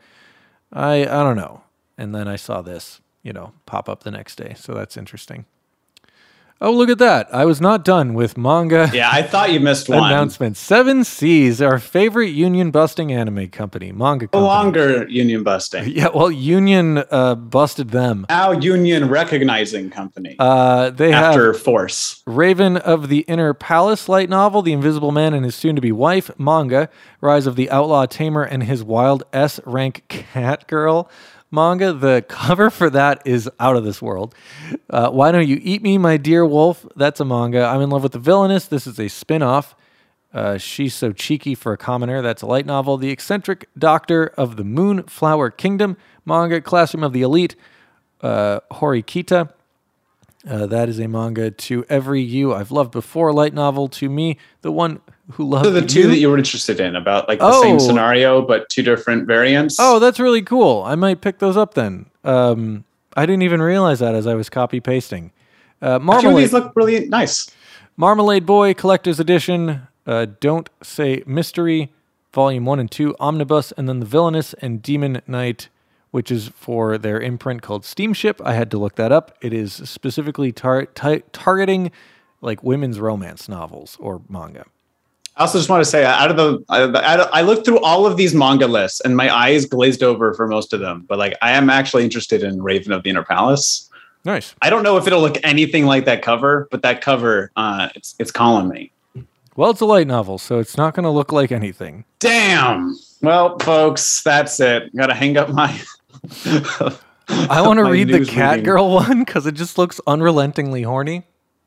I I don't know. And then I saw this, you know, pop up the next day, so that's interesting. Oh, look at that! I was not done with manga. Yeah, I thought you missed one. Announcement. Seven Seas, our favorite union busting anime company, manga No company. longer union busting. Yeah, well, union uh, busted them. Now union recognizing company. Uh, they after have Force. Raven of the Inner Palace light novel, The Invisible Man and His Soon-to-Be Wife manga, Rise of the Outlaw Tamer and His Wild S-Rank Cat Girl manga. The cover for that is out of this world. Uh, Why Don't You Eat Me, My Dear Wolf? That's a manga. I'm in Love with the Villainess. This is a spin-off. Uh, She's So Cheeky for a Commoner. That's a light novel. The Eccentric Doctor of the Moonflower Kingdom manga. Classroom of the Elite. Uh, Horikita. Uh, that is a manga. To Every You I've Loved Before light novel. To Me, the One Who Loved So the two You. that you were interested in about like the Oh. same scenario but two different variants. Oh, that's really cool. I might pick those up then. Um, I didn't even realize that as I was copy pasting. Uh, Actually, Marmalade, these look really nice. Marmalade Boy Collector's Edition. Uh, Don't Say Mystery, Volume One and Two, Omnibus, and then The Villainous and Demon Knight, which is for their imprint called Steamship. I had to look that up. It is specifically tar- tar- targeting like women's romance novels or manga. I also just want to say, out of the, I, I looked through all of these manga lists, and my eyes glazed over for most of them. But like, I am actually interested in Raven of the Inner Palace. Nice. I don't know if it'll look anything like that cover, but that cover, uh, it's it's calling me. Well, it's a light novel, so it's not going to look like anything. Damn. Well, folks, that's it. Got to hang up my. I want to my read the news Cat reading. Girl one because it just looks unrelentingly horny.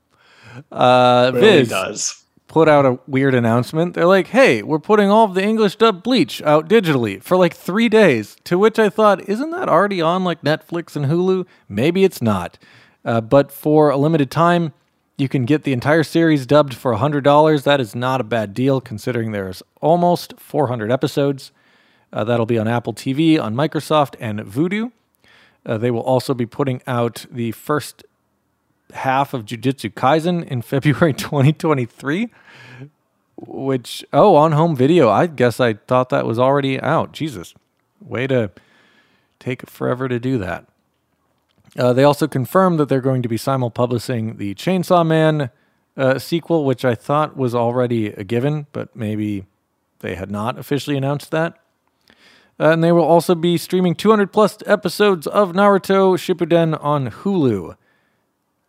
Uh, It really Viz does. put out a weird announcement. They're like, hey, we're putting all of the English dub Bleach out digitally for like three days. To which I thought, isn't that already on like Netflix and Hulu? Maybe it's not. Uh, but for a limited time, you can get the entire series dubbed for one hundred dollars. That is not a bad deal considering there's almost four hundred episodes. Uh, that'll be on Apple T V, on Microsoft, and Vudu. Uh, they will also be putting out the first half of Jujutsu Kaisen in February twenty twenty-three, which, oh, on home video. I guess I thought that was already out. Jesus. Way to take forever to do that. Uh, they also confirmed that they're going to be simulpublishing the Chainsaw Man uh, sequel, which I thought was already a given, but maybe they had not officially announced that. Uh, and they will also be streaming two hundred plus episodes of Naruto Shippuden on Hulu.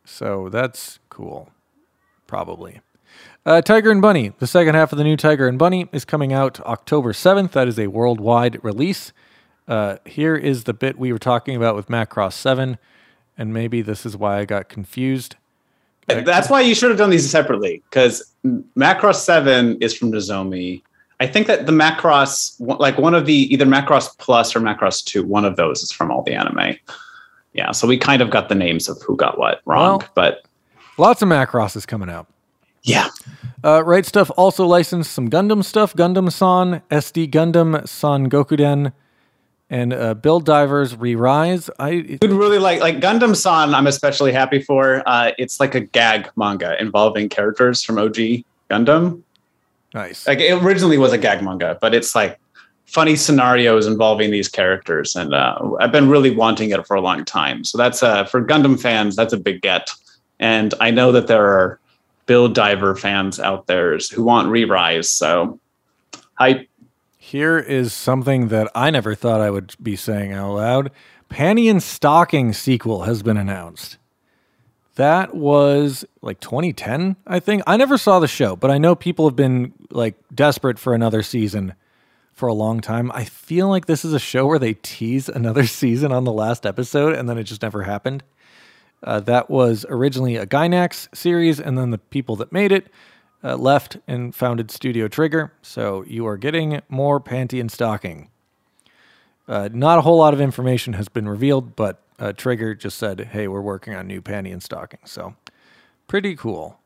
So that's cool. Probably. Uh, Tiger and Bunny. The second half of the new Tiger and Bunny is coming out October seventh. That is a worldwide release. Uh, here is the bit we were talking about with Macross seven, and maybe this is why I got confused. That's why you should have done these separately, because Macross seven is from Nozomi. I think that the Macross, like one of the, either Macross Plus or Macross two, one of those is from all the anime. Yeah, so we kind of got the names of who got what wrong, well, but... Lots of Macrosses coming out. Yeah. Uh, Right Stuff also licensed some Gundam stuff. Gundam-san, S D Gundam, Son Gokuden, and uh, Build Divers Re-Rise. I would really like like Gundam-san. I'm especially happy for. Uh, it's like a gag manga involving characters from O G Gundam. Nice. Like it originally was a gag manga, but it's like funny scenarios involving these characters, and uh, I've been really wanting it for a long time. So that's uh, for Gundam fans. That's a big get, and I know that there are Build Diver fans out there who want Re-Rise. So hype. Here is something that I never thought I would be saying out loud. Panty and Stocking sequel has been announced. That was like twenty ten, I think. I never saw the show, but I know people have been like desperate for another season for a long time. I feel like this is a show where they tease another season on the last episode and then it just never happened. Uh, that was originally a Gainax series, and then the people that made it Uh, left and founded Studio Trigger, so you are getting more Panty and Stocking. Uh, not a whole lot of information has been revealed, but uh, Trigger just said, hey, we're working on new Panty and Stocking, so pretty cool.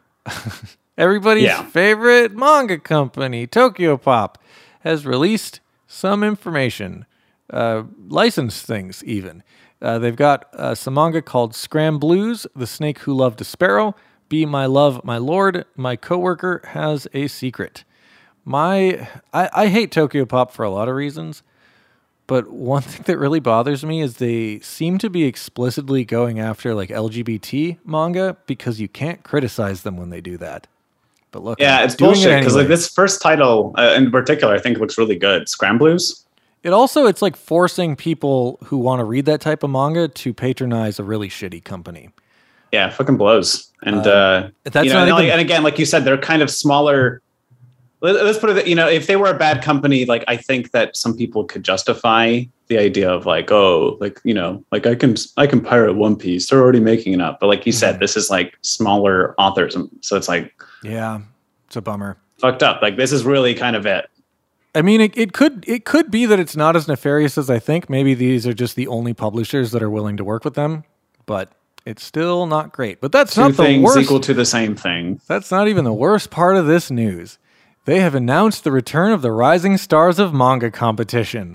Everybody's yeah. favorite manga company, Tokyo Pop, has released some information, uh, licensed things even. Uh, they've got uh, some manga called Scram Blues, The Snake Who Loved a Sparrow, Be My Love, My Lord, My Coworker Has a Secret. My, I, I hate Tokyo Pop for a lot of reasons, but one thing that really bothers me is they seem to be explicitly going after like L G B T manga because you can't criticize them when they do that. But look, yeah, I'm it's doing bullshit it because anyway. like this first title uh, in particular, I think looks really good. Scram Blues. It also, it's like forcing people who want to read that type of manga to patronize a really shitty company. Yeah, fucking blows. And Uh, uh, that's you know, not and, even- like, and again, like you said, they're kind of smaller. Let- Let's put it, you know, if they were a bad company, like I think that some people could justify the idea of like, oh, like, you know, like I can, I can pirate One Piece. They're already making it up. But like you Mm-hmm. said, this is like smaller authors. So it's like Yeah, it's a bummer. fucked up. Like this is really kind of it. I mean, it, it could it could be that it's not as nefarious as I think. Maybe these are just the only publishers that are willing to work with them, but it's still not great. But that's Two not the things worst. equal to the same thing. That's not even the worst part of this news. They have announced the return of the Rising Stars of Manga competition.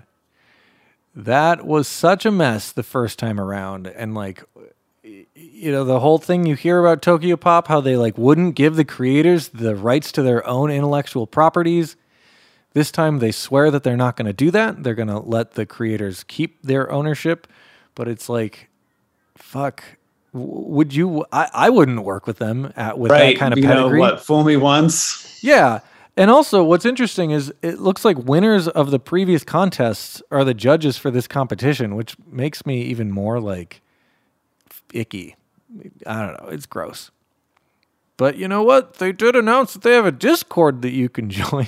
That was such a mess the first time around. And like, you know, the whole thing you hear about Tokyo Pop, how they like wouldn't give the creators the rights to their own intellectual properties. This time they swear that they're not going to do that. They're going to let the creators keep their ownership. But it's like, fuck. Would you? I, I wouldn't work with them at, with Right. that kind of you pedigree. know what? Fool me once. Yeah. And also, what's interesting is it looks like winners of the previous contests are the judges for this competition, which makes me even more like icky. I don't know. It's gross. But you know what? They did announce that they have a Discord that you can join.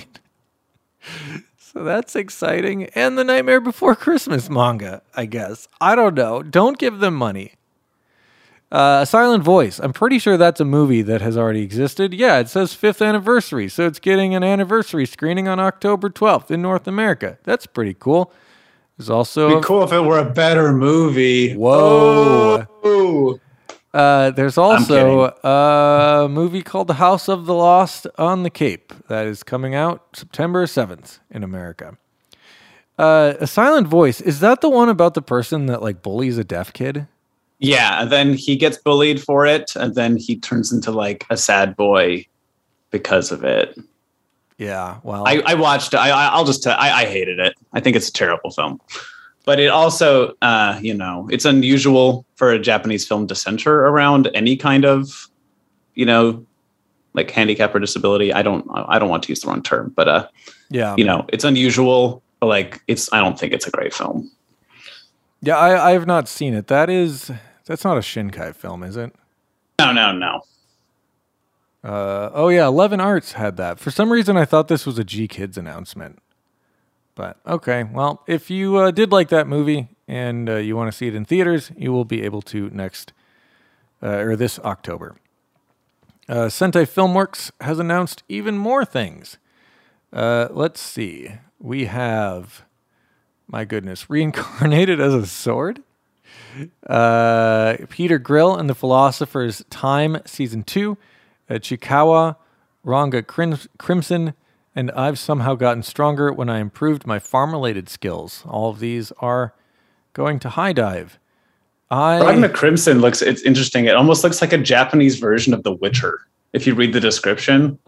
So that's exciting. And the Nightmare Before Christmas manga, I guess. I don't know. Don't give them money. Uh, A Silent Voice. I'm pretty sure that's a movie that has already existed. Yeah, it says fifth anniversary, so it's getting an anniversary screening on October twelfth in North America. That's pretty cool. There's also It'd be cool if it were a better movie. Whoa. Oh. Uh, there's also a movie called The House of the Lost on the Cape that is coming out September seventh in America. Uh, A Silent Voice. Is that the one about the person that like bullies a deaf kid? Yeah, and then he gets bullied for it, and then he turns into like a sad boy because of it. Yeah, well, I, I watched. I, I'll just. Tell, I, I hated it. I think it's a terrible film, but it also, uh, you know, it's unusual for a Japanese film to center around any kind of, you know, like handicap or disability. I don't. I don't want to use the wrong term, but uh, yeah, you know, it's unusual. But like, it's. I don't think it's a great film. Yeah, I, I have not seen it. That is, that's not a Shinkai film, is it? No, no, no. Uh, oh yeah, Eleven Arts had that. For some reason, I thought this was a G Kids announcement. But okay, well, if you uh, did like that movie and uh, you want to see it in theaters, you will be able to next uh, or this October. Uh, Sentai Filmworks has announced even more things. Uh, let's see. We have, my goodness, Reincarnated as a Sword. Uh, Peter Grill and the Philosopher's Time Season two. Uh, Chikawa, Ranga Crim- Crimson, and I've Somehow Gotten Stronger When I Improved My Farm-Related Skills. All of these are going to High Dive. I Ragna Crimson looks, it's interesting. It almost looks like a Japanese version of The Witcher, if you read the description.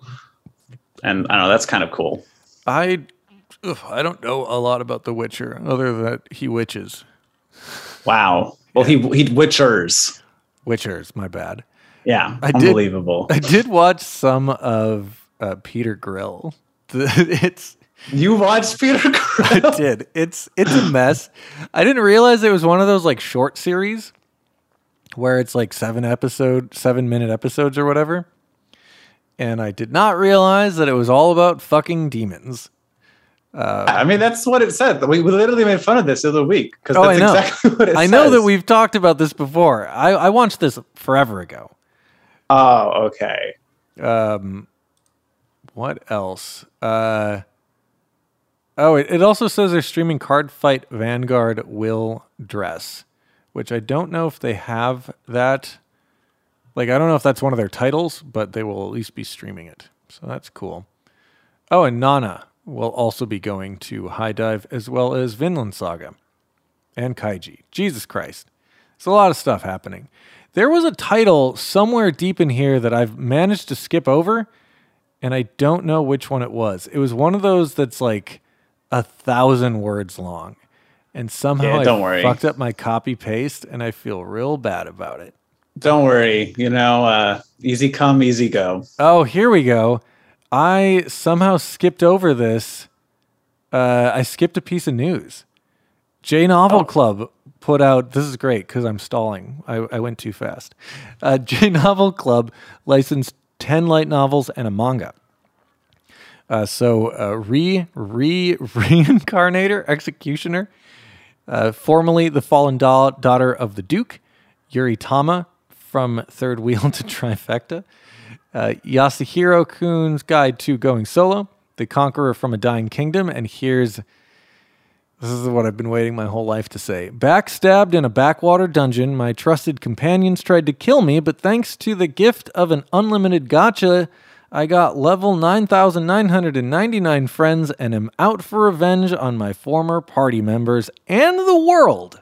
And I don't know, that's kind of cool. I ugh, I don't know a lot about The Witcher, other than that he witches. Wow. Well, he he Witchers. Witchers, my bad. Yeah, I unbelievable. Did, I did watch some of uh, Peter Grill. It's You watched Peter Grill? I did. It's it's a mess. I didn't realize it was one of those like short series where it's like seven episode, seven minute episodes or whatever. And I did not realize that it was all about fucking demons. Uh, I mean, that's what it said. We, we literally made fun of this the other week because oh, that's I know. exactly what it I says. know that we've talked about this before. I, I watched this forever ago. Oh, okay. Um, what else? Uh, oh, it, it also says they're streaming Card Fight Vanguard Will Dress, which I don't know if they have that. Like, I don't know if that's one of their titles, but they will at least be streaming it. So that's cool. Oh, and Nana will also be going to High Dive, as well as Vinland Saga and Kaiji. Jesus Christ. There's a lot of stuff happening. There was a title somewhere deep in here that I've managed to skip over, and I don't know which one it was. It was one of those that's like a thousand words long, and somehow yeah, don't I worry. fucked up my copy-paste, and I feel real bad about it. Don't worry. You know, uh, easy come, easy go. Oh, here we go. I somehow skipped over this. Uh, I skipped a piece of news. J Novel Oh. Club put out, this is great because I'm stalling. I, I went too fast. Uh, J Novel Club licensed ten light novels and a manga. Uh, so uh, Re, Re, Reincarnator, Executioner, uh, formerly the fallen da- daughter of the Duke, Yuri Tama from Third Wheel to Trifecta, uh, Yasuhiro Kun's Guide to Going Solo, The Conqueror from a Dying Kingdom, and here's, this is what I've been waiting my whole life to say. Backstabbed in a backwater dungeon, my trusted companions tried to kill me, but thanks to the gift of an unlimited gacha, I got level nine thousand nine hundred ninety-nine friends and am out for revenge on my former party members and the world.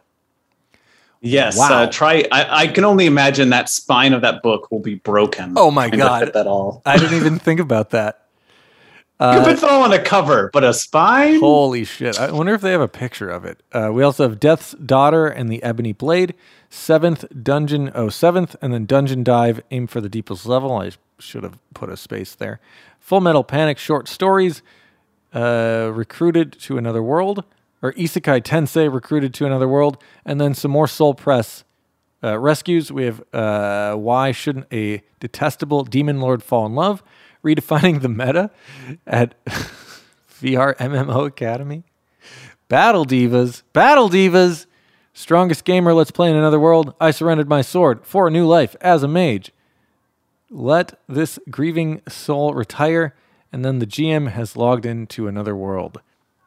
Yes. Wow. Uh, try. I, I can only imagine that spine of that book will be broken. Oh my trying to God. fit that all. I didn't even think about that. You could put them on a cover, but a spine? Holy shit. I wonder if they have a picture of it. Uh, we also have Death's Daughter and the Ebony Blade, seventh Dungeon, oh, seventh, and then Dungeon Dive, Aim for the Deepest Level. I should have put a space there. Full Metal Panic short stories, uh, Recruited to Another World, or Isekai Tensei, Recruited to Another World, and then some more Soul Press uh, rescues. We have uh, Why Shouldn't a Detestable Demon Lord Fall in Love? Redefining the Meta at V R M M O Academy. Battle Divas. Battle Divas. Strongest Gamer, Let's Play in Another World. I Surrendered My Sword for a New Life as a Mage. Let this grieving soul retire. And then the G M has logged into another world.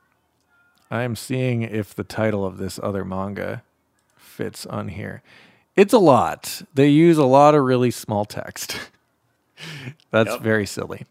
I am seeing if the title of this other manga fits on here. It's a lot. They use a lot of really small text. That's Yep. very silly.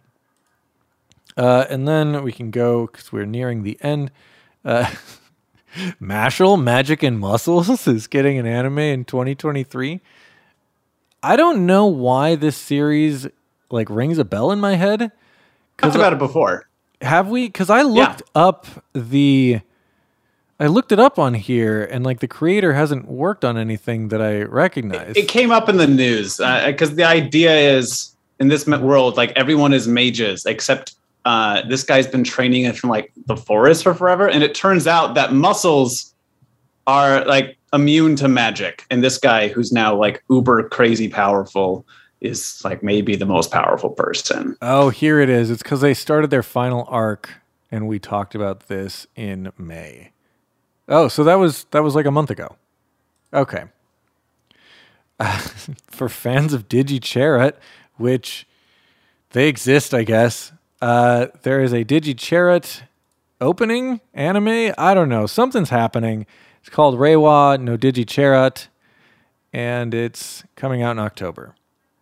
Uh, and then we can go, because we're nearing the end. Uh, Mashal, Magic and Muscles is getting an anime in twenty twenty-three. I don't know why this series like rings a bell in my head. Talked about it before. Have we? Because I looked Yeah. up the... I looked it up on here, and like the creator hasn't worked on anything that I recognize. It came up in the news because the idea is in this world, like everyone is mages except uh, this guy's been training it from like the forest for forever, and it turns out that muscles are like immune to magic, and this guy who's now like uber crazy powerful is like maybe the most powerful person. Oh, here it is. It's because they started their final arc, and we talked about this in May. Oh, so that was that was like a month ago. Okay. Uh, for fans of DigiChariot, which they exist, I guess, uh, there is a DigiChariot opening anime. I don't know. Something's happening. It's called Reiwa no DigiChariot, and it's coming out in October.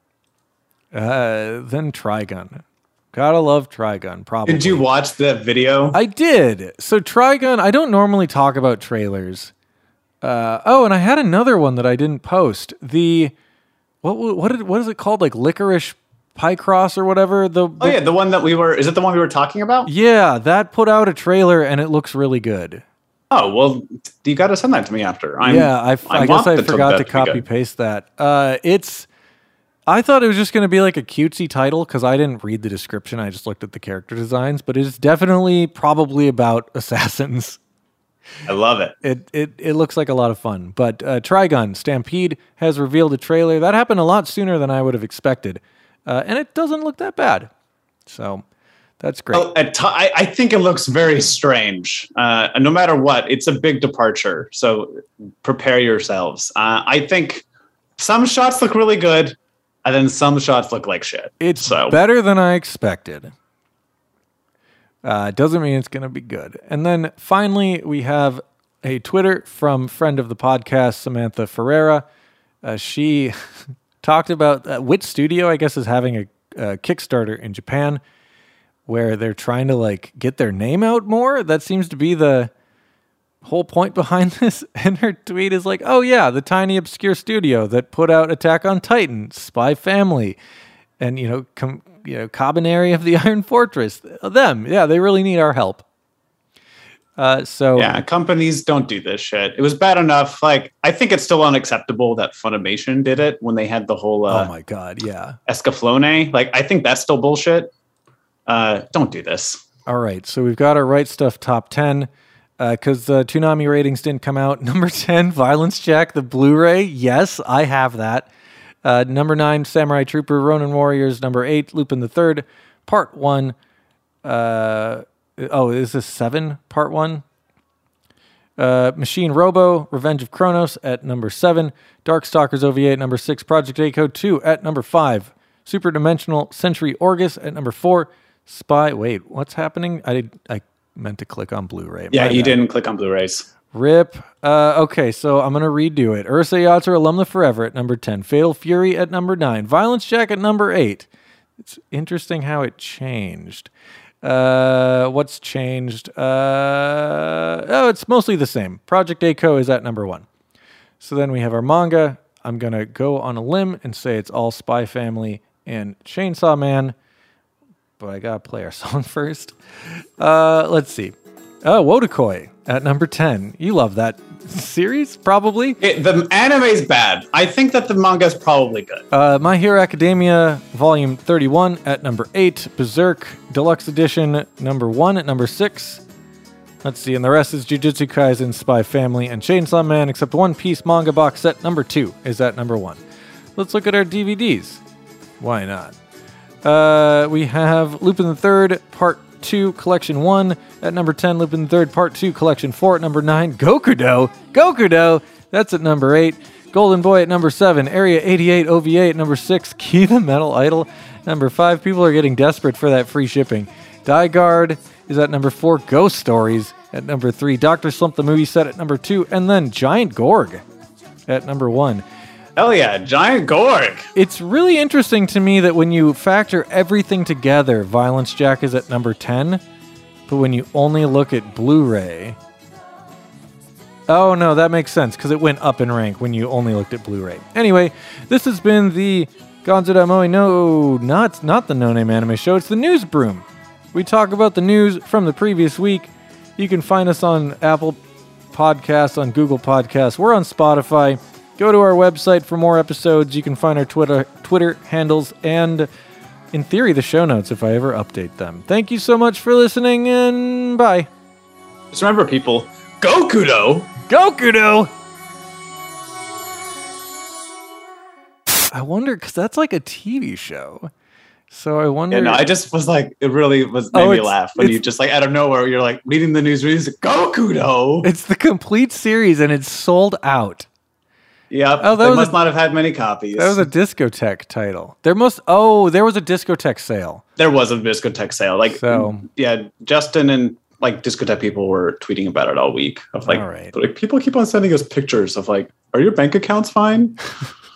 Uh, then Trigun. Gotta love Trigun, probably. Did you watch that video? I did. So Trigun, I don't normally talk about trailers. Uh, oh, and I had another one that I didn't post. The what what did, what is it called? Like Licorice Picross or whatever. The, the oh yeah, the one that we were. Is it the one we were talking about? Yeah, that put out a trailer and it looks really good. Oh well, you got to send that to me after. I'm, yeah, I, I, I guess I forgot to to copy paste that. Uh, it's. I thought it was just going to be like a cutesy title because I didn't read the description. I just looked at the character designs, but it's definitely probably about assassins. I love it. It it it looks like a lot of fun. But uh, Trigun Stampede has revealed a trailer. That happened a lot sooner than I would have expected. Uh, and it doesn't look that bad. So that's great. Well, at t- I, I think it looks very strange. Uh, no matter what, it's a big departure. So prepare yourselves. Uh, I think some shots look really good, and then some shots look like shit. It's so. better than I expected. Uh, doesn't mean it's going to be good. And then finally, we have a Twitter from friend of the podcast, Samantha Ferreira. Uh, she talked about uh, Wit Studio, I guess, is having a, a Kickstarter in Japan where they're trying to like get their name out more. That seems to be the whole point behind this. And her tweet is like, oh yeah, the tiny obscure studio that put out Attack on Titan, Spy Family, and, you know, com- you know, Cabaneri of the Iron Fortress. Them, yeah, they really need our help. Uh, so yeah, companies don't do this shit. It was bad enough. Like, I think it's still unacceptable that Funimation did it when they had the whole. Uh, oh my god, yeah, Escaflowne. Like, I think that's still bullshit. Uh, don't do this. All right, so we've got our Right Stuff top ten because uh, uh, Toonami ratings didn't come out. Number ten, Violence Jack, the Blu-ray. Yes, I have that. Uh, number nine, Samurai Trooper, Ronin Warriors. Number eight, Lupin the Third, Part One. Uh, oh, is this seven? Part One. Uh, Machine Robo, Revenge of Kronos at number seven. Darkstalkers O V A at number six. Project A Code two at number five. Super Dimensional Century Orgus at number four. Spy. Wait, what's happening? I did, I meant to click on Blu-ray. Yeah, My you bad. didn't click on Blu-rays. Rip. Uh, okay, so I'm going to redo it. Ursa Yatzer, Alumna Forever at number ten. Fatal Fury at number nine. Violence Jack at number eight. It's interesting how it changed. Uh, what's changed? Uh, oh, it's mostly the same. Project A C O is at number one. So then we have our manga. I'm going to go on a limb and say it's all Spy Family and Chainsaw Man. But I got to play our song first. Uh, let's see. Oh, Wodakoi at number ten. You love that series, probably? It, the anime's bad. I think that the manga's probably good. Uh, My Hero Academia, Volume thirty-one at number eight. Berserk Deluxe Edition, number one at number six. Let's see, and the rest is Jujutsu Kaisen, Spy Family, and Chainsaw Man, except One Piece manga box set number two is at number one. Let's look at our D V Ds. Why not? Uh, we have Lupin the Third, Part two, Collection one at number ten. Lupin the Third, Part two, Collection four at number nine. Gokudo! Gokudo! That's at number eight. Golden Boy at number seven. Area eighty-eight O V A at number six. Key the Metal Idol, number five. People are getting desperate for that free shipping. Die Guard is at number four. Ghost Stories at number three. Doctor Slump the movie set at number two. And then Giant Gorg at number one. Hell yeah, Giant Gorg. It's really interesting to me that when you factor everything together, Violence Jack is at number ten, but when you only look at Blu-ray... Oh, no, that makes sense, because it went up in rank when you only looked at Blu-ray. Anyway, this has been the Gonzo Moe, no, not, not the No Name Anime Show, it's the News Broom. We talk about the news from the previous week. You can find us on Apple Podcasts, on Google Podcasts, we're on Spotify. Go to our website for more episodes. You can find our Twitter Twitter handles and, in theory, the show notes if I ever update them. Thank you so much for listening, and bye. Just remember, people, Gokudo! Gokudo! I wonder because that's like a T V show. So I wonder. Yeah, no, I just was like, it really was made Oh, me it's- laugh when it's- you just like out of nowhere, you're like reading the news, reading like, Goku though. It's the complete series and it's sold out. Yep. Oh, that they was must a- not have had many copies. That was a discotheque title. There must. Oh, there was a discotheque sale. there was a discotheque sale. Like, So- yeah, Justin and like discotheque people were tweeting about it all week. Of like, All right. like people keep on sending us pictures of like, are your bank accounts fine?